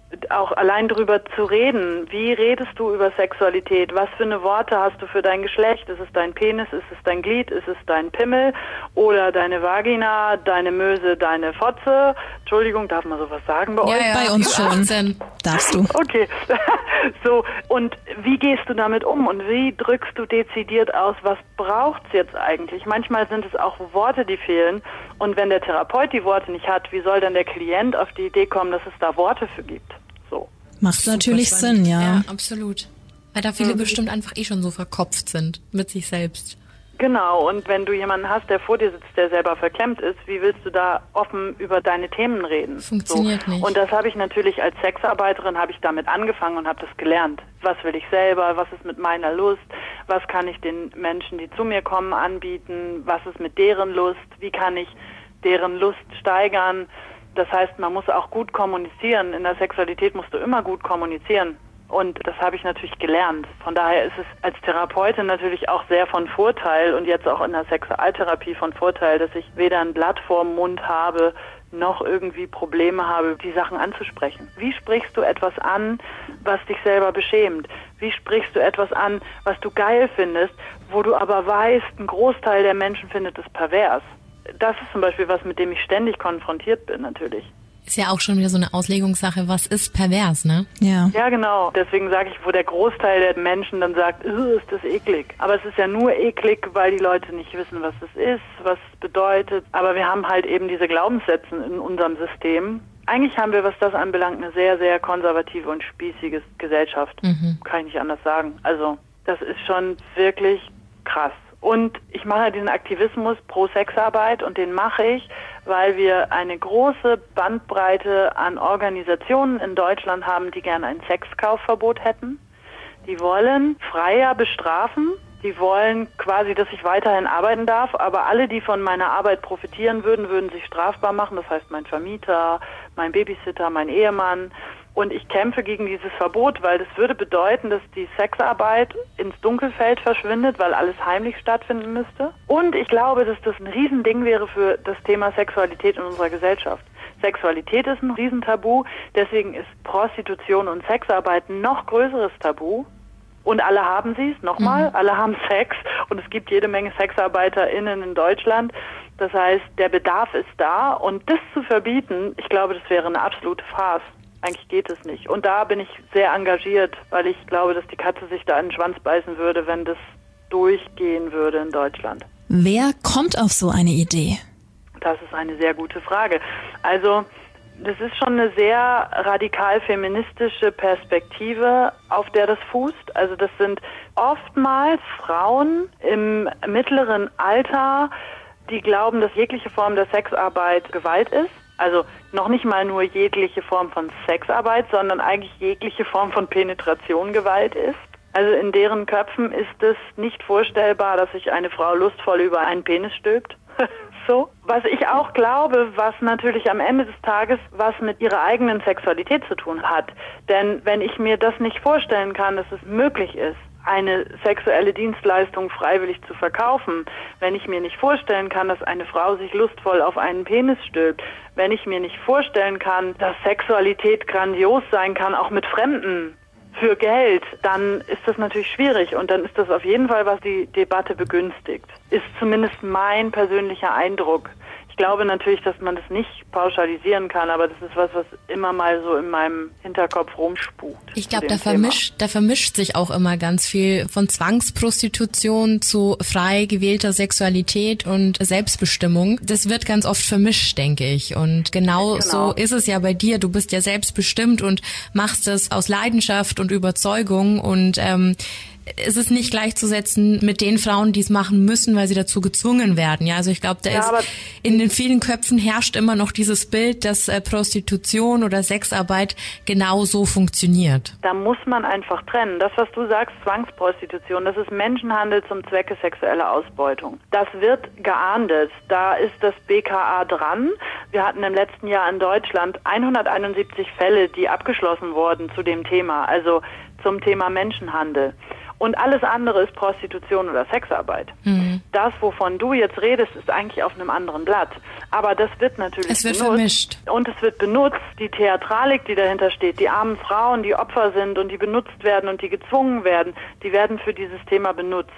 auch allein drüber zu reden. Wie redest du über Sexualität? Was für eine Worte hast du für dein Geschlecht? Ist es dein Penis? Ist es dein Glied? Ist es dein Pimmel? Oder deine Vagina, deine Möse, deine Fotze? Entschuldigung, darf man sowas sagen bei ja, euch? Ja, bei uns schon. achtzehn Darfst du. Okay. So, und wie gehst du damit um? Und wie drückst du dezidiert aus, was braucht's jetzt eigentlich? Manchmal sind es auch Worte, die fehlen. Und wenn der Therapeut die Worte nicht hat, wie soll dann der Klient auf die Idee kommen, dass es da Worte für gibt? So. Macht natürlich Sinn, ja. Ja, absolut. Weil da viele mhm. bestimmt einfach eh schon so verkopft sind mit sich selbst. Genau, und wenn du jemanden hast, der vor dir sitzt, der selber verklemmt ist, wie willst du da offen über deine Themen reden? Funktioniert so. nicht. Und das habe ich natürlich als Sexarbeiterin, habe ich damit angefangen und habe das gelernt. Was will ich selber? Was ist mit meiner Lust? Was kann ich den Menschen, die zu mir kommen, anbieten? Was ist mit deren Lust? Wie kann ich deren Lust steigern? Das heißt, man muss auch gut kommunizieren. In der Sexualität musst du immer gut kommunizieren. Und das habe ich natürlich gelernt. Von daher ist es als Therapeutin natürlich auch sehr von Vorteil und jetzt auch in der Sexualtherapie von Vorteil, dass ich weder ein Blatt vorm Mund habe, noch irgendwie Probleme habe, die Sachen anzusprechen. Wie sprichst du etwas an, was dich selber beschämt? Wie sprichst du etwas an, was du geil findest, wo du aber weißt, ein Großteil der Menschen findet es pervers? Das ist zum Beispiel was, mit dem ich ständig konfrontiert bin natürlich. Ist ja auch schon wieder so eine Auslegungssache, was ist pervers, ne? Ja. Ja, genau. Deswegen sage ich, wo der Großteil der Menschen dann sagt, ist das eklig. Aber es ist ja nur eklig, weil die Leute nicht wissen, was es ist, was es bedeutet. Aber wir haben halt eben diese Glaubenssätze in unserem System. Eigentlich haben wir, was das anbelangt, eine sehr, sehr konservative und spießige Gesellschaft. Mhm. Kann ich nicht anders sagen. Also, das ist schon wirklich krass. Und ich mache diesen Aktivismus pro Sexarbeit und den mache ich, weil wir eine große Bandbreite an Organisationen in Deutschland haben, die gerne ein Sexkaufverbot hätten. Die wollen freier bestrafen. Die wollen quasi, dass ich weiterhin arbeiten darf, aber alle, die von meiner Arbeit profitieren würden, würden sich strafbar machen. Das heißt, mein Vermieter, mein Babysitter, mein Ehemann. Und ich kämpfe gegen dieses Verbot, weil das würde bedeuten, dass die Sexarbeit ins Dunkelfeld verschwindet, weil alles heimlich stattfinden müsste. Und ich glaube, dass das ein Riesending wäre für das Thema Sexualität in unserer Gesellschaft. Sexualität ist ein Riesentabu, deswegen ist Prostitution und Sexarbeit ein noch größeres Tabu. Und alle haben sie es, nochmal, mhm. alle haben Sex und es gibt jede Menge SexarbeiterInnen in Deutschland. Das heißt, der Bedarf ist da und das zu verbieten, ich glaube, das wäre eine absolute Farce. Eigentlich geht es nicht. Und da bin ich sehr engagiert, weil ich glaube, dass die Katze sich da in den Schwanz beißen würde, wenn das durchgehen würde in Deutschland. Wer kommt auf so eine Idee? Das ist eine sehr gute Frage. Also, das ist schon eine sehr radikal feministische Perspektive, auf der das fußt. Also das sind oftmals Frauen im mittleren Alter, die glauben, dass jegliche Form der Sexarbeit Gewalt ist. Also noch nicht mal nur jegliche Form von Sexarbeit, sondern eigentlich jegliche Form von Penetration Gewalt ist. Also in deren Köpfen ist es nicht vorstellbar, dass sich eine Frau lustvoll über einen Penis stülpt. So. Was ich auch glaube, was natürlich am Ende des Tages was mit ihrer eigenen Sexualität zu tun hat. Denn wenn ich mir das nicht vorstellen kann, dass es möglich ist, eine sexuelle Dienstleistung freiwillig zu verkaufen, wenn ich mir nicht vorstellen kann, dass eine Frau sich lustvoll auf einen Penis stülpt, wenn ich mir nicht vorstellen kann, dass Sexualität grandios sein kann, auch mit Fremden, für Geld, dann ist das natürlich schwierig und dann ist das auf jeden Fall, was die Debatte begünstigt. Ist zumindest mein persönlicher Eindruck. Ich glaube natürlich, dass man das nicht pauschalisieren kann, aber das ist was, was immer mal so in meinem Hinterkopf rumspukt. Ich glaube, da vermischt, da vermischt sich auch immer ganz viel von Zwangsprostitution zu frei gewählter Sexualität und Selbstbestimmung. Das wird ganz oft vermischt, denke ich. Und genau, genau so ist es ja bei dir. Du bist ja selbstbestimmt und machst es aus Leidenschaft und Überzeugung und ähm, es ist nicht gleichzusetzen mit den Frauen, die es machen müssen, weil sie dazu gezwungen werden. Ja, also ich glaube, da ja, ist in den vielen Köpfen herrscht immer noch dieses Bild, dass äh, Prostitution oder Sexarbeit genau so funktioniert. Da muss man einfach trennen. Das, was du sagst, Zwangsprostitution, das ist Menschenhandel zum Zwecke sexueller Ausbeutung. Das wird geahndet. Da ist das B K A dran. Wir hatten im letzten Jahr in Deutschland hunderteinundsiebzig Fälle, die abgeschlossen wurden zu dem Thema, also zum Thema Menschenhandel. Und alles andere ist Prostitution oder Sexarbeit. Mhm. Das, wovon du jetzt redest, ist eigentlich auf einem anderen Blatt. Aber das wird natürlich Es wird benutzt. vermischt. Und es wird benutzt, die Theatralik, die dahinter steht, die armen Frauen, die Opfer sind und die benutzt werden und die gezwungen werden, die werden für dieses Thema benutzt.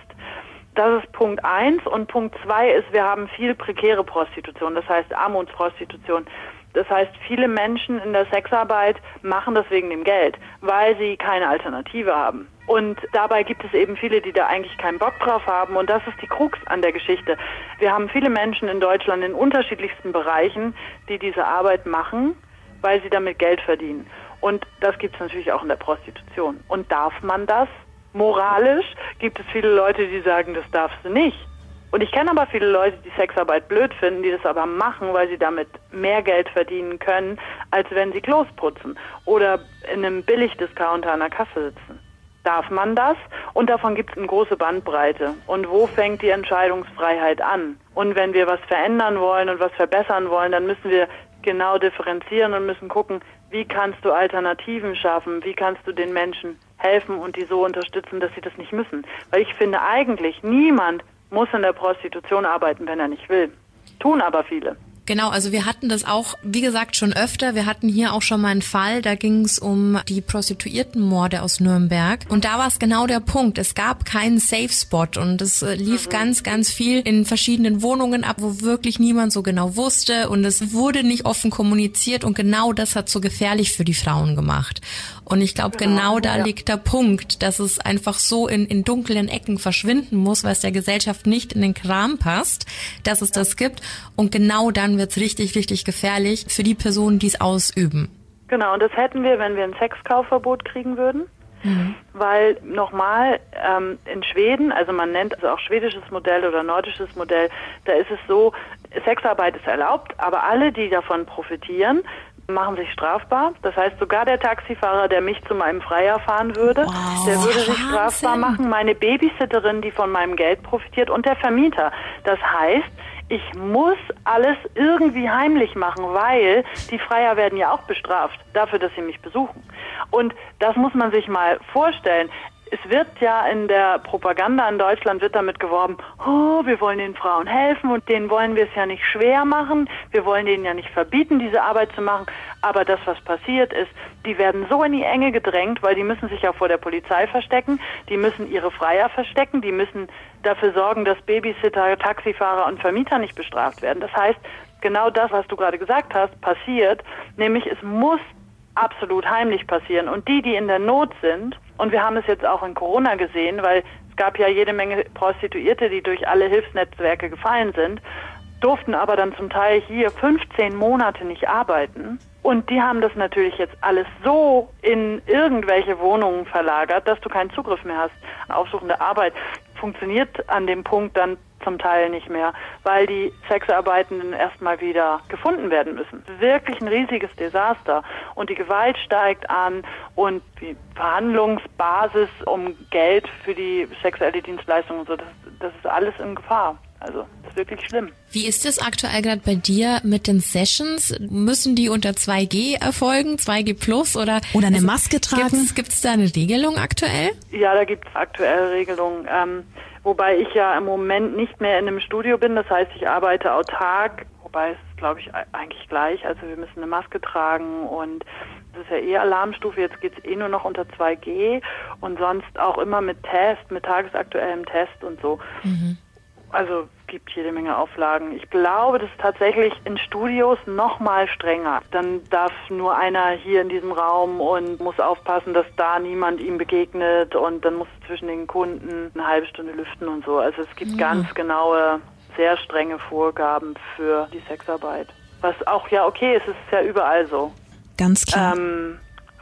Das ist Punkt eins. Und Punkt zwei ist, wir haben viel prekäre Prostitution, das heißt Armutsprostitution. Das heißt, viele Menschen in der Sexarbeit machen das wegen dem Geld, weil sie keine Alternative haben. Und dabei gibt es eben viele, die da eigentlich keinen Bock drauf haben. Und das ist die Krux an der Geschichte. Wir haben viele Menschen in Deutschland in unterschiedlichsten Bereichen, die diese Arbeit machen, weil sie damit Geld verdienen. Und das gibt es natürlich auch in der Prostitution. Und darf man das? Moralisch gibt es viele Leute, die sagen, das darfst du nicht. Und ich kenne aber viele Leute, die Sexarbeit blöd finden, die das aber machen, weil sie damit mehr Geld verdienen können, als wenn sie Klos putzen oder in einem Billigdiscounter an der Kasse sitzen. Darf man das? Und davon gibt es eine große Bandbreite. Und wo fängt die Entscheidungsfreiheit an? Und wenn wir was verändern wollen und was verbessern wollen, dann müssen wir genau differenzieren und müssen gucken, wie kannst du Alternativen schaffen? Wie kannst du den Menschen helfen und die so unterstützen, dass sie das nicht müssen? Weil ich finde eigentlich, niemand muss in der Prostitution arbeiten, wenn er nicht will. Tun aber viele. Genau, also wir hatten das auch, wie gesagt, schon öfter. Wir hatten hier auch schon mal einen Fall, da ging es um die Prostituiertenmorde aus Nürnberg. Und da war es genau der Punkt. Es gab keinen Safe Spot und es äh, lief mhm. ganz, ganz viel in verschiedenen Wohnungen ab, wo wirklich niemand so genau wusste. Und es wurde nicht offen kommuniziert und genau das hat so gefährlich für die Frauen gemacht. Und ich glaube, genau, genau da ja. liegt der Punkt, dass es einfach so in, in dunklen Ecken verschwinden muss, weil es der Gesellschaft nicht in den Kram passt, dass es ja. das gibt. Und genau dann wird es richtig, richtig gefährlich für die Personen, die es ausüben. Genau, und das hätten wir, wenn wir ein Sexkaufverbot kriegen würden. Mhm. Weil nochmal, ähm, in Schweden, also man nennt es auch schwedisches Modell oder nordisches Modell, da ist es so, Sexarbeit ist erlaubt, aber alle, die davon profitieren, machen sich strafbar. Das heißt, sogar der Taxifahrer, der mich zu meinem Freier fahren würde, wow, der würde sich strafbar machen. Meine Babysitterin, die von meinem Geld profitiert und der Vermieter. Das heißt, ich muss alles irgendwie heimlich machen, weil die Freier werden ja auch bestraft dafür, dass sie mich besuchen. Und das muss man sich mal vorstellen. Es wird ja in der Propaganda in Deutschland wird damit geworben, oh, wir wollen den Frauen helfen und denen wollen wir es ja nicht schwer machen, wir wollen denen ja nicht verbieten, diese Arbeit zu machen. Aber das, was passiert ist, die werden so in die Enge gedrängt, weil die müssen sich ja vor der Polizei verstecken, die müssen ihre Freier verstecken, die müssen dafür sorgen, dass Babysitter, Taxifahrer und Vermieter nicht bestraft werden. Das heißt, genau das, was du gerade gesagt hast, passiert, nämlich es muss absolut heimlich passieren. Und die, die in der Not sind, und wir haben es jetzt auch in Corona gesehen, weil es gab ja jede Menge Prostituierte, die durch alle Hilfsnetzwerke gefallen sind, durften aber dann zum Teil hier fünfzehn Monate nicht arbeiten. Und die haben das natürlich jetzt alles so in irgendwelche Wohnungen verlagert, dass du keinen Zugriff mehr hast. Aufsuchende Arbeit funktioniert an dem Punkt dann zum Teil nicht mehr, weil die Sexarbeitenden erstmal wieder gefunden werden müssen. Wirklich ein riesiges Desaster. Und die Gewalt steigt an und die Verhandlungsbasis um Geld für die sexuelle Dienstleistung und so, das, das ist alles in Gefahr. Also, das ist wirklich schlimm. Wie ist es aktuell gerade bei dir mit den Sessions? Müssen die unter zwei G erfolgen, zwei G plus oder? Oder eine also, Maske tragen? Gibt es da eine Regelung aktuell? Ja, da gibt es aktuell Regelungen. Ähm, wobei ich ja im Moment nicht mehr in einem Studio bin. Das heißt, ich arbeite autark. Wobei es ist, glaube ich, eigentlich gleich. Also wir müssen eine Maske tragen und das ist ja eh Alarmstufe. Jetzt geht's eh nur noch unter zwei G und sonst auch immer mit Test, mit tagesaktuellem Test und so. Mhm. Also gibt jede Menge Auflagen. Ich glaube, das ist tatsächlich in Studios noch mal strenger. Dann darf nur einer hier in diesem Raum und muss aufpassen, dass da niemand ihm begegnet und dann muss zwischen den Kunden eine halbe Stunde lüften und so. Also es gibt ja. ganz genaue, sehr strenge Vorgaben für die Sexarbeit. Was auch ja okay ist, es ist ja überall so. Ganz klar. Ähm,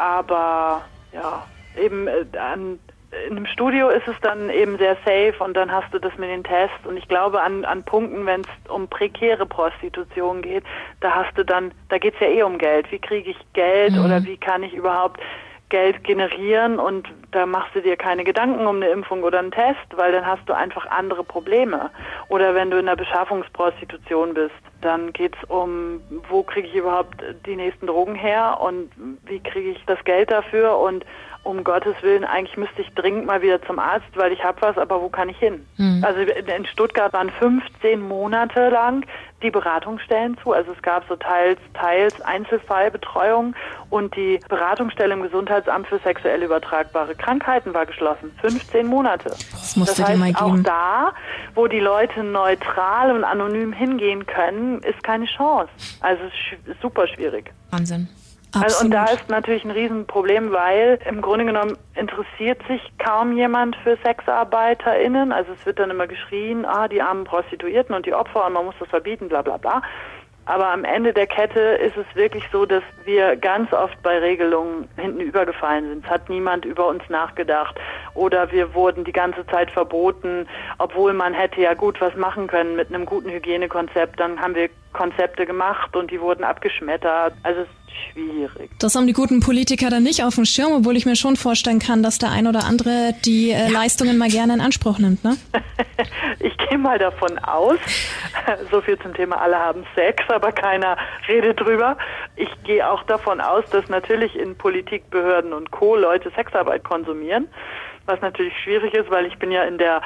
aber ja, eben äh, an in einem Studio ist es dann eben sehr safe und dann hast du das mit den Tests und ich glaube an, an Punkten, wenn es um prekäre Prostitution geht, da hast du dann, da geht's ja eh um Geld. Wie kriege ich Geld mhm. oder wie kann ich überhaupt Geld generieren und da machst du dir keine Gedanken um eine Impfung oder einen Test, weil dann hast du einfach andere Probleme. Oder wenn du in der Beschaffungsprostitution bist, dann geht's um, wo kriege ich überhaupt die nächsten Drogen her und wie kriege ich das Geld dafür und um Gottes Willen, eigentlich müsste ich dringend mal wieder zum Arzt, weil ich habe was, aber wo kann ich hin? Mhm. Also in Stuttgart waren fünfzehn Monate lang die Beratungsstellen zu. Also es gab so teils, teils Einzelfallbetreuung und die Beratungsstelle im Gesundheitsamt für sexuell übertragbare Krankheiten war geschlossen. fünfzehn Monate. Das musste das heißt, mal geben. Auch da, wo die Leute neutral und anonym hingehen können, ist keine Chance. Also es ist super schwierig. Wahnsinn. Also, und da ist natürlich ein Riesenproblem, weil im Grunde genommen interessiert sich kaum jemand für SexarbeiterInnen. Also es wird dann immer geschrien, ah, die armen Prostituierten und die Opfer und man muss das verbieten, bla bla bla. Aber am Ende der Kette ist es wirklich so, dass wir ganz oft bei Regelungen hinten übergefallen sind. Es hat niemand über uns nachgedacht oder wir wurden die ganze Zeit verboten, obwohl man hätte ja gut was machen können mit einem guten Hygienekonzept. Dann haben wir Konzepte gemacht und die wurden abgeschmettert. Also es ist schwierig. Das haben die guten Politiker dann nicht auf dem Schirm, obwohl ich mir schon vorstellen kann, dass der ein oder andere die äh, Leistungen mal gerne in Anspruch nimmt, ne? Ich gehe mal davon aus, so viel zum Thema alle haben Sex, aber keiner redet drüber. Ich gehe auch davon aus, dass natürlich in Politik, Behörden und Co. Leute Sexarbeit konsumieren. Was natürlich schwierig ist, weil ich bin ja in der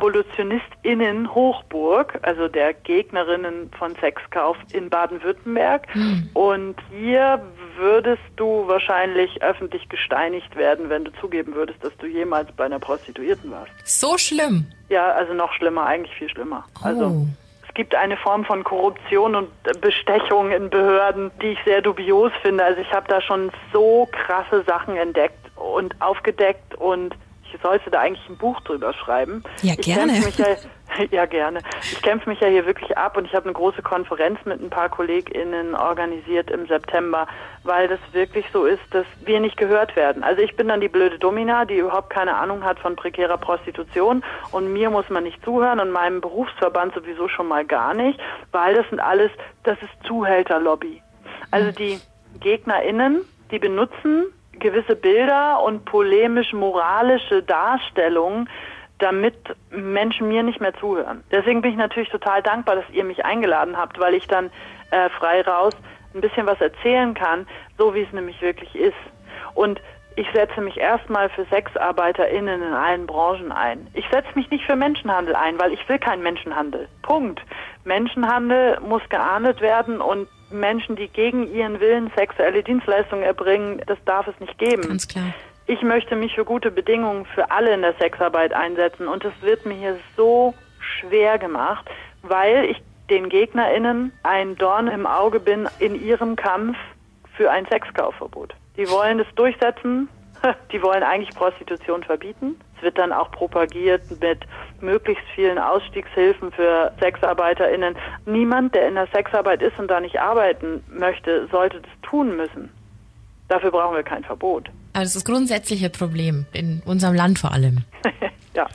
AbolitionistInnen-Hochburg, also der Gegnerinnen von Sexkauf in Baden-Württemberg. Mhm. Und hier würdest du wahrscheinlich öffentlich gesteinigt werden, wenn du zugeben würdest, dass du jemals bei einer Prostituierten warst. So schlimm? Ja, also noch schlimmer, eigentlich viel schlimmer. Oh. Also es gibt eine Form von Korruption und Bestechung in Behörden, die ich sehr dubios finde. Also ich habe da schon so krasse Sachen entdeckt und aufgedeckt und ich sollte da eigentlich ein Buch drüber schreiben. Ja, ich gerne. Mich ja, ja, gerne. Ich kämpfe mich ja hier wirklich ab und ich habe eine große Konferenz mit ein paar KollegInnen organisiert im September, weil das wirklich so ist, dass wir nicht gehört werden. Also ich bin dann die blöde Domina, die überhaupt keine Ahnung hat von prekärer Prostitution und mir muss man nicht zuhören und meinem Berufsverband sowieso schon mal gar nicht, weil das sind alles, das ist Zuhälterlobby. Also die GegnerInnen, die benutzen gewisse Bilder und polemisch-moralische Darstellungen, damit Menschen mir nicht mehr zuhören. Deswegen bin ich natürlich total dankbar, dass ihr mich eingeladen habt, weil ich dann äh, frei raus ein bisschen was erzählen kann, so wie es nämlich wirklich ist. Und ich setze mich erstmal für SexarbeiterInnen in allen Branchen ein. Ich setze mich nicht für Menschenhandel ein, weil ich will keinen Menschenhandel. Punkt. Menschenhandel muss geahndet werden und Menschen, die gegen ihren Willen sexuelle Dienstleistungen erbringen, das darf es nicht geben. Ganz klar. Ich möchte mich für gute Bedingungen für alle in der Sexarbeit einsetzen und es wird mir hier so schwer gemacht, weil ich den GegnerInnen ein Dorn im Auge bin in ihrem Kampf für ein Sexkaufverbot. Die wollen es durchsetzen, die wollen eigentlich Prostitution verbieten. Es wird dann auch propagiert mit möglichst vielen Ausstiegshilfen für SexarbeiterInnen. Niemand, der in der Sexarbeit ist und da nicht arbeiten möchte, sollte das tun müssen. Dafür brauchen wir kein Verbot. Also das ist das grundsätzliche Problem, in unserem Land vor allem. Ja.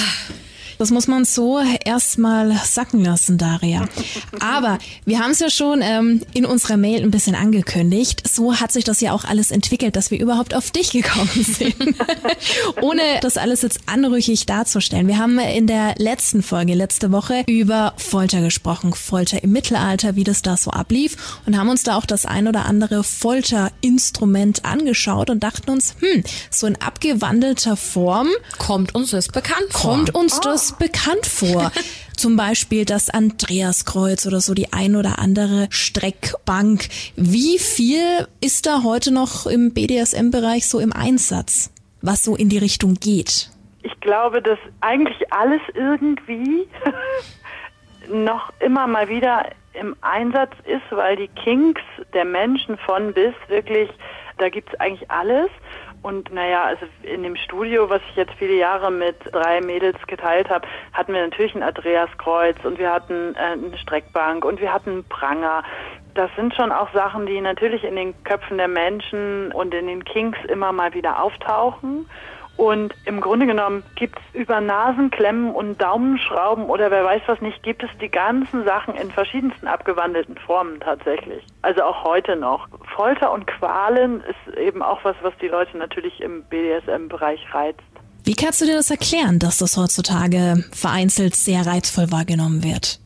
Das muss man so erstmal sacken lassen, Daria. Aber wir haben es ja schon ähm, in unserer Mail ein bisschen angekündigt. So hat sich das ja auch alles entwickelt, dass wir überhaupt auf dich gekommen sind. Ohne das alles jetzt anrüchig darzustellen. Wir haben in der letzten Folge, letzte Woche, über Folter gesprochen. Folter im Mittelalter, wie das da so ablief. Und haben uns da auch das ein oder andere Folterinstrument angeschaut und dachten uns, hm, so in abgewandelter Form. Kommt uns das bekannt vor. Kommt uns oh. das bekannt vor. Zum Beispiel das Andreaskreuz oder so die ein oder andere Streckbank. Wie viel ist da heute noch im B D S M-Bereich so im Einsatz, was so in die Richtung geht? Ich glaube, dass eigentlich alles irgendwie noch immer mal wieder im Einsatz ist, weil die Kinks der Menschen von bis wirklich, da gibt's eigentlich alles. Und naja, also in dem Studio, was ich jetzt viele Jahre mit drei Mädels geteilt habe, hatten wir natürlich ein Andreaskreuz und wir hatten äh, eine Streckbank und wir hatten einen Pranger. Das sind schon auch Sachen, die natürlich in den Köpfen der Menschen und in den Kinks immer mal wieder auftauchen. Und im Grunde genommen gibt es über Nasenklemmen und Daumenschrauben oder wer weiß was nicht, gibt es die ganzen Sachen in verschiedensten abgewandelten Formen tatsächlich. Also auch heute noch. Folter und Qualen ist eben auch was, was die Leute natürlich im B D S M-Bereich reizt. Wie kannst du dir das erklären, dass das heutzutage vereinzelt sehr reizvoll wahrgenommen wird?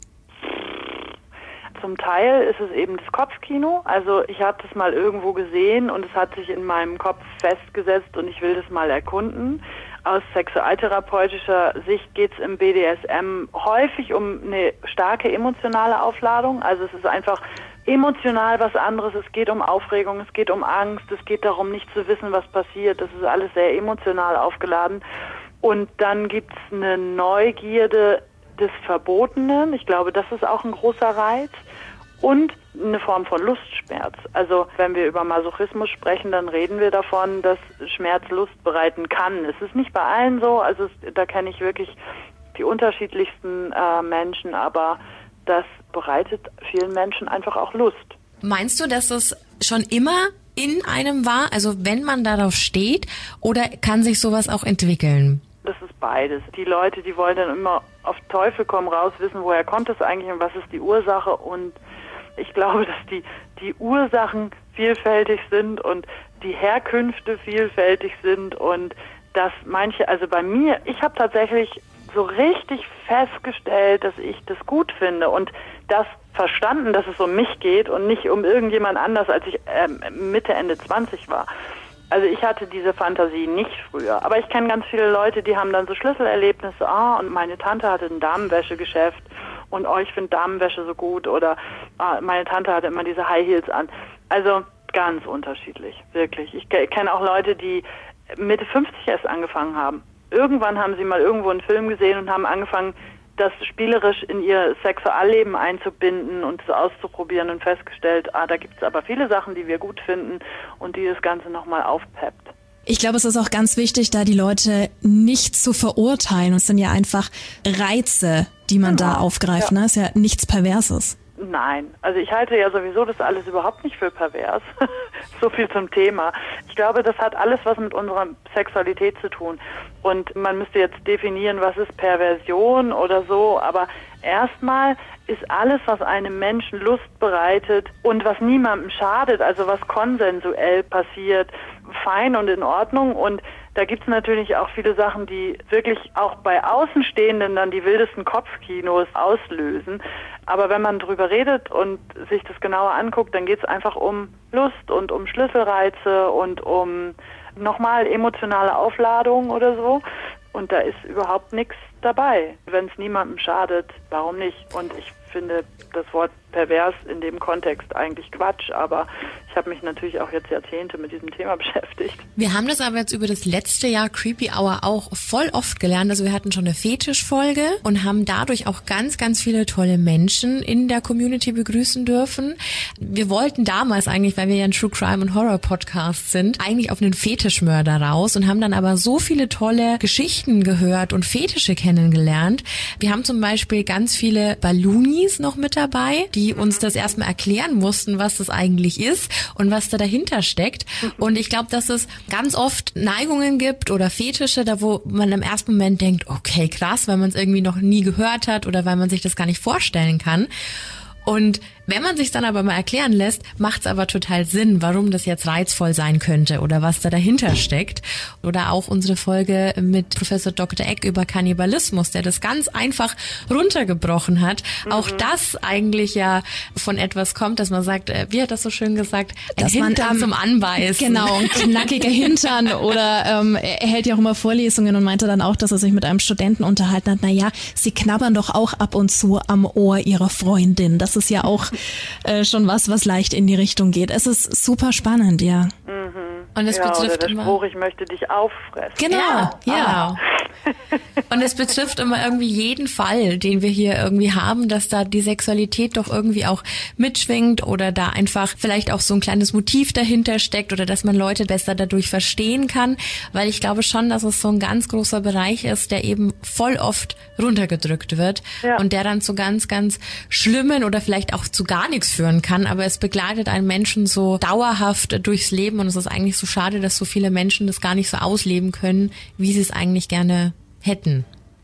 Zum Teil ist es eben das Kopfkino. Also ich habe das mal irgendwo gesehen und es hat sich in meinem Kopf festgesetzt und ich will das mal erkunden. Aus sexualtherapeutischer Sicht geht es im B D S M häufig um eine starke emotionale Aufladung. Also es ist einfach emotional was anderes. Es geht um Aufregung, es geht um Angst, es geht darum, nicht zu wissen, was passiert. Das ist alles sehr emotional aufgeladen. Und dann gibt es eine Neugierde des Verbotenen. Ich glaube, das ist auch ein großer Reiz. Und eine Form von Lustschmerz. Also wenn wir über Masochismus sprechen, dann reden wir davon, dass Schmerz Lust bereiten kann. Es ist nicht bei allen so, also es, da kenne ich wirklich die unterschiedlichsten äh, Menschen, aber das bereitet vielen Menschen einfach auch Lust. Meinst du, dass es schon immer in einem war, also wenn man darauf steht, oder kann sich sowas auch entwickeln? Das ist beides. Die Leute, die wollen dann immer auf Teufel komm raus wissen, woher kommt es eigentlich und was ist die Ursache, und ich glaube, dass die, die Ursachen vielfältig sind und die Herkünfte vielfältig sind und dass manche, also bei mir, ich habe tatsächlich so richtig festgestellt, dass ich das gut finde und das verstanden, dass es um mich geht und nicht um irgendjemand anders, als ich äh, Mitte, Ende zwanzig war. Also ich hatte diese Fantasie nicht früher, aber ich kenne ganz viele Leute, die haben dann so Schlüsselerlebnisse, ah, und meine Tante hatte ein Damenwäschegeschäft und oh, ich finde Damenwäsche so gut, oder ah, meine Tante hatte immer diese High Heels an. Also ganz unterschiedlich, wirklich. Ich kenne auch Leute, die Mitte fünfzig erst angefangen haben. Irgendwann haben sie mal irgendwo einen Film gesehen und haben angefangen, das spielerisch in ihr Sexualleben einzubinden und so auszuprobieren und festgestellt, ah, da gibt es aber viele Sachen, die wir gut finden und die das Ganze nochmal aufpeppt. Ich glaube, es ist auch ganz wichtig, da die Leute nicht zu verurteilen. Es sind ja einfach Reize, die man genau. da aufgreift. Ja. Ne? Ist ja nichts Perverses. Nein, also ich halte ja sowieso das alles überhaupt nicht für pervers. So viel zum Thema. Ich glaube, das hat alles was mit unserer Sexualität zu tun. Und man müsste jetzt definieren, was ist Perversion oder so. Aber erstmal ist alles, was einem Menschen Lust bereitet und was niemandem schadet, also was konsensuell passiert, fein und in Ordnung. Und da gibt es natürlich auch viele Sachen, die wirklich auch bei Außenstehenden dann die wildesten Kopfkinos auslösen. Aber wenn man drüber redet und sich das genauer anguckt, dann geht es einfach um Lust und um Schlüsselreize und um nochmal emotionale Aufladung oder so. Und da ist überhaupt nichts dabei. Wenn es niemandem schadet, warum nicht? Und ich finde das Wort pervers in dem Kontext eigentlich Quatsch, aber ich habe mich natürlich auch jetzt Jahrzehnte mit diesem Thema beschäftigt. Wir haben das aber jetzt über das letzte Jahr Creepy Hour auch voll oft gelernt. Also wir hatten schon eine Fetischfolge und haben dadurch auch ganz, ganz viele tolle Menschen in der Community begrüßen dürfen. Wir wollten damals eigentlich, weil wir ja ein True Crime und Horror Podcast sind, eigentlich auf einen Fetischmörder raus und haben dann aber so viele tolle Geschichten gehört und Fetische kennengelernt. Wir haben zum Beispiel ganz viele Balloonis noch mit dabei, die uns das erstmal erklären mussten, was das eigentlich ist und was da dahinter steckt. Und ich glaube, dass es ganz oft Neigungen gibt oder Fetische, da wo man im ersten Moment denkt, okay, krass, weil man es irgendwie noch nie gehört hat oder weil man sich das gar nicht vorstellen kann. Und wenn man sich dann aber mal erklären lässt, macht es aber total Sinn, warum das jetzt reizvoll sein könnte oder was da dahinter steckt. Oder auch unsere Folge mit Professor Doktor Eck über Kannibalismus, der das ganz einfach runtergebrochen hat. Mhm. Auch das eigentlich ja von etwas kommt, dass man sagt, wie hat das so schön gesagt, ein dass Hintern man, ähm, zum Anbeißen. Genau, ein knackiger Hintern. Oder ähm, er hält ja auch immer Vorlesungen und meinte dann auch, dass er sich mit einem Studenten unterhalten hat, naja, sie knabbern doch auch ab und zu am Ohr ihrer Freundin. Das ist ja auch Äh, schon was, was leicht in die Richtung geht. Es ist super spannend, ja. Mhm. Und es ja, betrifft oder der immer Spruch, ich möchte dich auffressen. Genau, ja. ja. Und es betrifft immer irgendwie jeden Fall, den wir hier irgendwie haben, dass da die Sexualität doch irgendwie auch mitschwingt oder da einfach vielleicht auch so ein kleines Motiv dahinter steckt oder dass man Leute besser dadurch verstehen kann, weil ich glaube schon, dass es so ein ganz großer Bereich ist, der eben voll oft runtergedrückt wird ja. und der dann zu ganz, ganz schlimmen oder vielleicht auch zu gar nichts führen kann, aber es begleitet einen Menschen so dauerhaft durchs Leben und es ist eigentlich so schade, dass so viele Menschen das gar nicht so ausleben können, wie sie es eigentlich gerne hätten.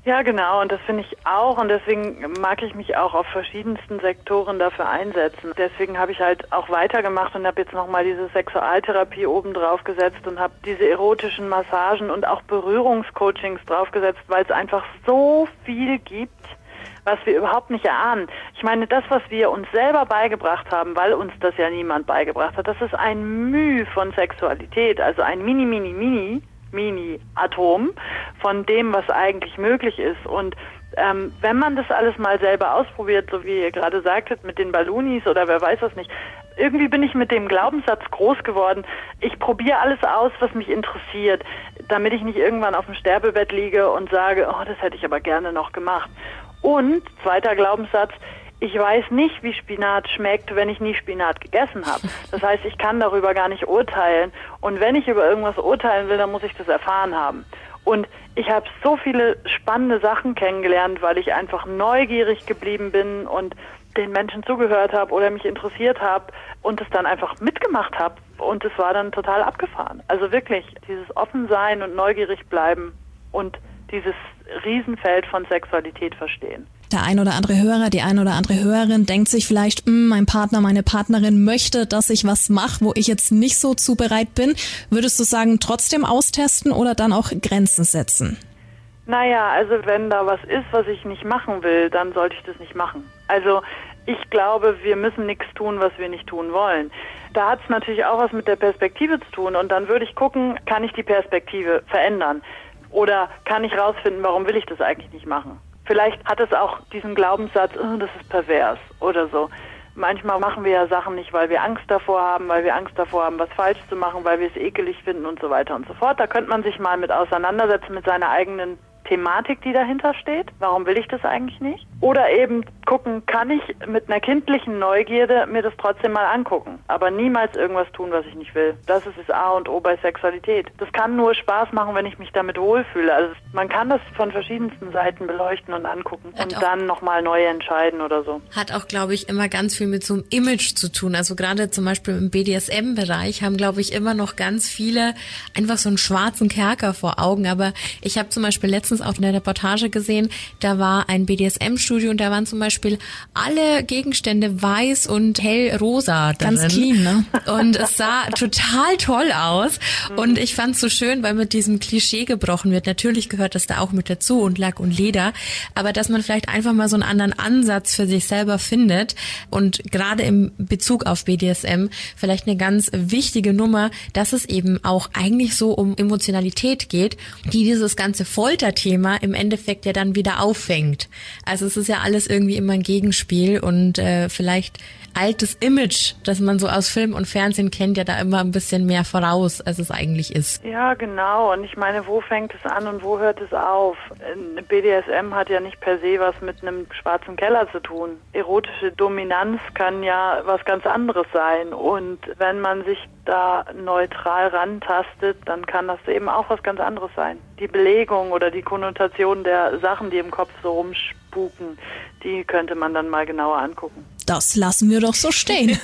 Ja, genau, und das finde ich auch, und deswegen mag ich mich auch auf verschiedensten Sektoren dafür einsetzen. Deswegen habe ich halt auch weitergemacht und habe jetzt nochmal diese Sexualtherapie oben drauf gesetzt und habe diese erotischen Massagen und auch Berührungscoachings draufgesetzt, weil es einfach so viel gibt, was wir überhaupt nicht erahnen. Ich meine, das, was wir uns selber beigebracht haben, weil uns das ja niemand beigebracht hat, das ist ein Müh von Sexualität, also ein mini, mini, mini, Mini-Atom von dem, was eigentlich möglich ist. Und ähm, wenn man das alles mal selber ausprobiert, so wie ihr gerade sagtet, mit den Balloonis oder wer weiß was nicht, irgendwie bin ich mit dem Glaubenssatz groß geworden, ich probiere alles aus, was mich interessiert, damit ich nicht irgendwann auf dem Sterbebett liege und sage, oh, das hätte ich aber gerne noch gemacht. Und, zweiter Glaubenssatz, ich weiß nicht, wie Spinat schmeckt, wenn ich nie Spinat gegessen habe. Das heißt, ich kann darüber gar nicht urteilen. Und wenn ich über irgendwas urteilen will, dann muss ich das erfahren haben. Und ich habe so viele spannende Sachen kennengelernt, weil ich einfach neugierig geblieben bin und den Menschen zugehört habe oder mich interessiert habe und es dann einfach mitgemacht habe. Und es war dann total abgefahren. Also wirklich, dieses Offensein und neugierig bleiben und dieses Riesenfeld von Sexualität verstehen. Der ein oder andere Hörer, die ein oder andere Hörerin denkt sich vielleicht, mein Partner, meine Partnerin möchte, dass ich was mache, wo ich jetzt nicht so zu bereit bin. Würdest du sagen, trotzdem austesten oder dann auch Grenzen setzen? Naja, also wenn da was ist, was ich nicht machen will, dann sollte ich das nicht machen. Also ich glaube, wir müssen nichts tun, was wir nicht tun wollen. Da hat es natürlich auch was mit der Perspektive zu tun und dann würde ich gucken, kann ich die Perspektive verändern? Oder kann ich rausfinden, warum will ich das eigentlich nicht machen? Vielleicht hat es auch diesen Glaubenssatz, oh, das ist pervers oder so. Manchmal machen wir ja Sachen nicht, weil wir Angst davor haben, weil wir Angst davor haben, was falsch zu machen, weil wir es ekelig finden und so weiter und so fort. Da könnte man sich mal mit auseinandersetzen mit seiner eigenen Thematik, die dahinter steht. Warum will ich das eigentlich nicht? Oder eben gucken, kann ich mit einer kindlichen Neugierde mir das trotzdem mal angucken, aber niemals irgendwas tun, was ich nicht will. Das ist das A und O bei Sexualität. Das kann nur Spaß machen, wenn ich mich damit wohlfühle. Also man kann das von verschiedensten Seiten beleuchten und angucken hat und dann nochmal neu entscheiden oder so. Hat auch, glaube ich, immer ganz viel mit so einem Image zu tun. Also gerade zum Beispiel im B D S M-Bereich haben, glaube ich, immer noch ganz viele einfach so einen schwarzen Kerker vor Augen. Aber ich habe zum Beispiel letztens auch in der Reportage gesehen, da war ein B D S M-Studio und da waren zum Beispiel alle Gegenstände weiß und hellrosa drin. Ganz clean, ne? Und es sah total toll aus. Und ich fand es so schön, weil mit diesem Klischee gebrochen wird. Natürlich gehört das da auch mit dazu und Lack und Leder. Aber dass man vielleicht einfach mal so einen anderen Ansatz für sich selber findet und gerade im Bezug auf B D S M vielleicht eine ganz wichtige Nummer, dass es eben auch eigentlich so um Emotionalität geht, die dieses ganze Folterthema im Endeffekt ja dann wieder auffängt. Also es ist ja alles irgendwie immer ein Gegenspiel und äh, vielleicht altes Image, das man so aus Film und Fernsehen kennt, ja da immer ein bisschen mehr voraus, als es eigentlich ist. Ja, genau. Und ich meine, wo fängt es an und wo hört es auf? B D S M hat ja nicht per se was mit einem schwarzen Keller zu tun. Erotische Dominanz kann ja was ganz anderes sein. Und wenn man sich da neutral rantastet, dann kann das eben auch was ganz anderes sein. Die Belegung oder die Konnotation der Sachen, die im Kopf so rumspuken, die könnte man dann mal genauer angucken. Das lassen wir doch so stehen.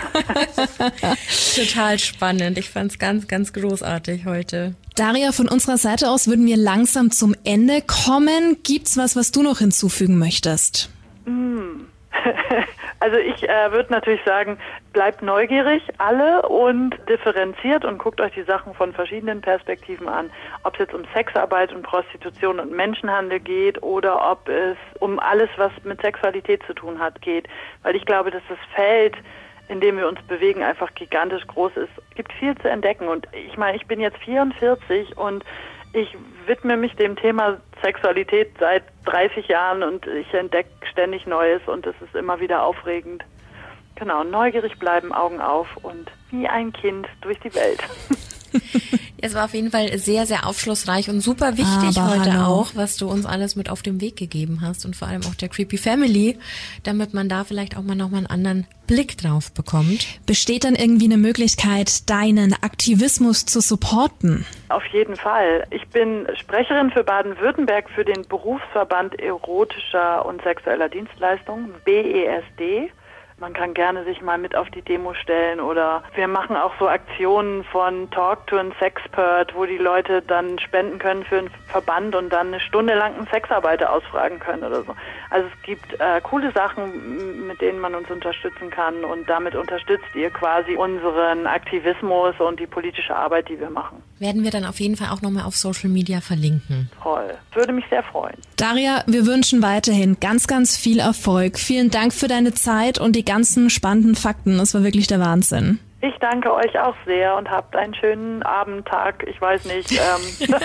Total spannend. Ich fand's ganz, ganz großartig heute. Daria, von unserer Seite aus würden wir langsam zum Ende kommen. Gibt's was, was du noch hinzufügen möchtest? Mm. Also ich äh, würde natürlich sagen, bleibt neugierig, alle, und differenziert und guckt euch die Sachen von verschiedenen Perspektiven an. Ob es jetzt um Sexarbeit und Prostitution und Menschenhandel geht oder ob es um alles, was mit Sexualität zu tun hat, geht. Weil ich glaube, dass das Feld, in dem wir uns bewegen, einfach gigantisch groß ist. Es gibt viel zu entdecken. Und ich meine, ich bin jetzt vierundvierzig und ich widme mich dem Thema Sexualität seit dreißig Jahren und ich entdecke ständig Neues und es ist immer wieder aufregend. Genau, neugierig bleiben, Augen auf und wie ein Kind durch die Welt. Es war auf jeden Fall sehr, sehr aufschlussreich und super wichtig Aber heute hallo. auch, was du uns alles mit auf den Weg gegeben hast und vor allem auch der Creepy Family, damit man da vielleicht auch mal nochmal einen anderen Blick drauf bekommt. Besteht dann irgendwie eine Möglichkeit, deinen Aktivismus zu supporten? Auf jeden Fall. Ich bin Sprecherin für Baden-Württemberg für den Berufsverband erotischer und sexueller Dienstleistungen, B E S D. Man kann gerne sich mal mit auf die Demo stellen oder wir machen auch so Aktionen von Talk to an Sexpert, wo die Leute dann spenden können für einen Verband und dann eine Stunde lang einen Sexarbeiter ausfragen können oder so. Also es gibt äh, coole Sachen, mit denen man uns unterstützen kann und damit unterstützt ihr quasi unseren Aktivismus und die politische Arbeit, die wir machen. Werden wir dann auf jeden Fall auch nochmal auf Social Media verlinken. Toll. Würde mich sehr freuen. Daria, wir wünschen weiterhin ganz, ganz viel Erfolg. Vielen Dank für deine Zeit und die ganzen spannenden Fakten. Das war wirklich der Wahnsinn. Ich danke euch auch sehr und habt einen schönen Abend, Tag, ich weiß nicht, ähm,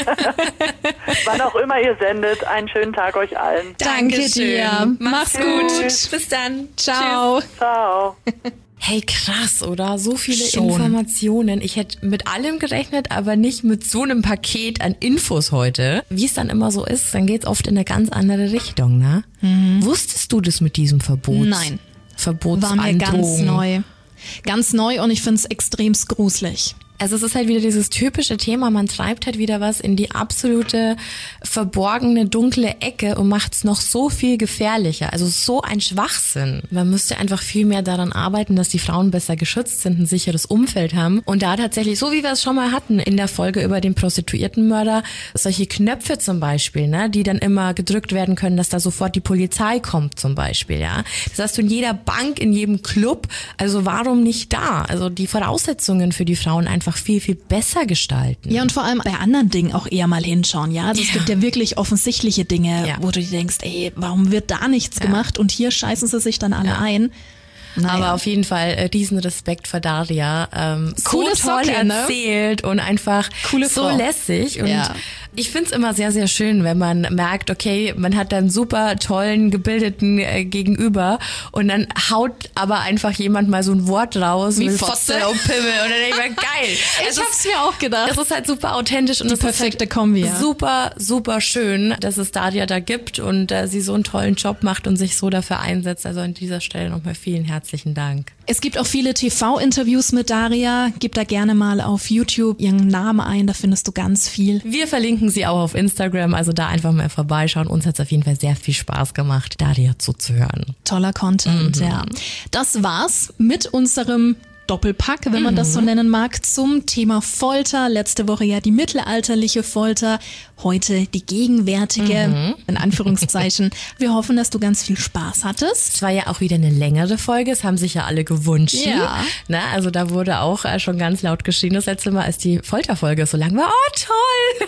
wann auch immer ihr sendet, einen schönen Tag euch allen. Danke Dankeschön. dir. Mach's gut. Bis dann. Ciao. Tschüss. Ciao. Hey, krass, oder? So viele Schon. Informationen. Ich hätte mit allem gerechnet, aber nicht mit so einem Paket an Infos heute. Wie es dann immer so ist, dann geht's oft in eine ganz andere Richtung, ne? Mhm. Wusstest du das mit diesem Verbot? Nein. Verbotsandrohung? War mir ganz neu. Ganz neu und ich finde es extremst gruselig. Also es ist halt wieder dieses typische Thema, man treibt halt wieder was in die absolute verborgene, dunkle Ecke und macht es noch so viel gefährlicher. Also so ein Schwachsinn. Man müsste einfach viel mehr daran arbeiten, dass die Frauen besser geschützt sind, ein sicheres Umfeld haben. Und da tatsächlich, so wie wir es schon mal hatten in der Folge über den Prostituiertenmörder, solche Knöpfe zum Beispiel, ne, die dann immer gedrückt werden können, dass da sofort die Polizei kommt zum Beispiel. Ja, das hast du in jeder Bank, in jedem Club. Also warum nicht da? Also die Voraussetzungen für die Frauen einfach viel, viel besser gestalten. Ja, und vor allem bei anderen Dingen auch eher mal hinschauen. Ja, also Ja. es gibt ja wirklich offensichtliche Dinge, Ja. wo du dir denkst, ey, warum wird da nichts Ja. gemacht? Und hier scheißen sie sich dann alle Ja. ein. Naja. Aber auf jeden Fall äh, riesen Respekt vor Daria. Ähm, Coole so toll Socke, ne? erzählt und einfach Coole so Frau. lässig. Und Ja. ich find's immer sehr, sehr schön, wenn man merkt, okay, man hat dann super tollen, gebildeten äh, Gegenüber und dann haut aber einfach jemand mal so ein Wort raus Wie mit Fotze. und Pimmel und dann denke ich mir, geil. Ich Es hab's ist- mir auch gedacht. Es ist halt super authentisch und Die es ist perfekte halt Kombi, ja. super, super schön, dass es Daria da gibt und äh, sie so einen tollen Job macht und sich so dafür einsetzt. Also an dieser Stelle nochmal vielen herzlichen Dank. Es gibt auch viele T V-Interviews mit Daria. Gib da gerne mal auf YouTube ihren Namen ein, da findest du ganz viel. Wir verlinken sie auch auf Instagram, also da einfach mal vorbeischauen. Uns hat es auf jeden Fall sehr viel Spaß gemacht, Daria zuzuhören. Toller Content, Mhm. ja. Das war's mit unserem Doppelpack, wenn man das so nennen mag, zum Thema Folter. Letzte Woche ja die mittelalterliche Folter, heute die gegenwärtige, Mhm. in Anführungszeichen. Wir hoffen, dass du ganz viel Spaß hattest. Es war ja auch wieder eine längere Folge, es haben sich ja alle gewünscht. Ja. Na, also da wurde auch äh, schon ganz laut geschrien das letzte Mal, als die Folterfolge so lang war. Oh, toll!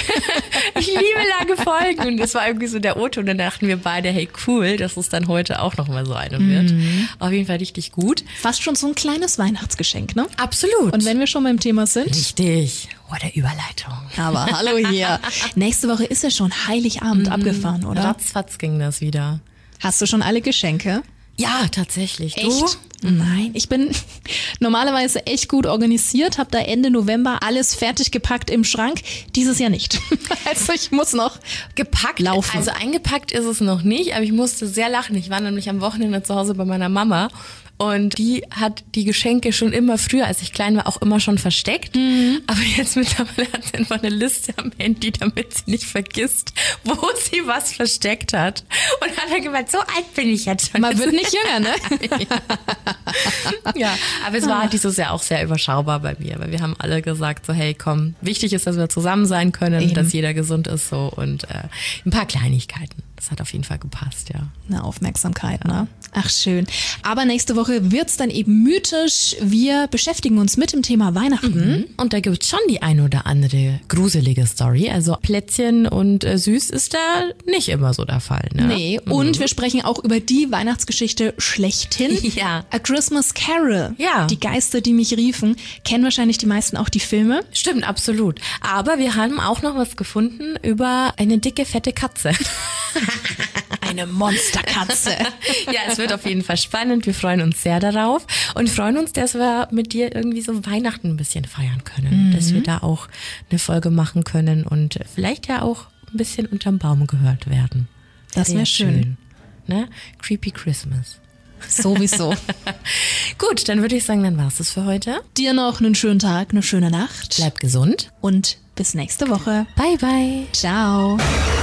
Ich liebe lange Folgen. Und das war irgendwie so der O-Ton. Und dann dachten wir beide, hey, cool, dass es dann heute auch nochmal so eine wird. Mhm. Auf jeden Fall richtig gut. Fast schon so ein kleines Weihnachtsgeschenk, ne? Absolut. Und wenn wir schon beim Thema sind, Richtig. Oh, der Überleitung. aber hallo hier. Nächste Woche ist ja schon Heiligabend abgefahren, oder? Ratzfatz ging das wieder. Hast du schon alle Geschenke? Ja, tatsächlich. Du? Echt? Nein, ich bin normalerweise echt gut organisiert, habe da Ende November alles fertig gepackt im Schrank. Dieses Jahr nicht. Also ich muss noch Gepackt, laufen. also eingepackt ist es noch nicht, aber ich musste sehr lachen. Ich war nämlich am Wochenende zu Hause bei meiner Mama und die hat die Geschenke schon immer früher, als ich klein war, auch immer schon versteckt. Mhm. Aber jetzt mittlerweile hat sie einfach eine Liste am Handy, damit sie nicht vergisst, wo sie was versteckt hat. Und hat dann gemeint, so alt bin ich jetzt schon. Man wird nicht jünger, ne? Ja, aber es war dieses Jahr auch sehr überschaubar bei mir, weil wir haben alle gesagt so, hey, komm, wichtig ist, dass wir zusammen sein können, Eben. dass jeder gesund ist so und äh, ein paar Kleinigkeiten. Das hat auf jeden Fall gepasst, ja. Eine Aufmerksamkeit, ne? Ach, schön. Aber nächste Woche wird's dann eben mythisch. Wir beschäftigen uns mit dem Thema Weihnachten. Und da gibt's schon die ein oder andere gruselige Story. Also Plätzchen und äh, süß ist da nicht immer so der Fall, ne? Nee, und wir sprechen auch über die Weihnachtsgeschichte schlechthin. Ja. A Christmas Carol. Ja. Die Geister, die mich riefen. Kennen wahrscheinlich die meisten auch die Filme. Stimmt, absolut. Aber wir haben auch noch was gefunden über eine dicke, fette Katze. Eine Monsterkatze. Ja, es wird auf jeden Fall spannend. Wir freuen uns sehr darauf und freuen uns, dass wir mit dir irgendwie so Weihnachten ein bisschen feiern können. Mhm. Dass wir da auch eine Folge machen können und vielleicht ja auch ein bisschen unterm Baum gehört werden. Das wäre Sehr schön. Ne? Creepy Christmas. Sowieso. Gut, dann würde ich sagen, dann war's das für heute. Dir noch einen schönen Tag, eine schöne Nacht. Bleib gesund. Und bis nächste Woche. Bye, bye. Ciao.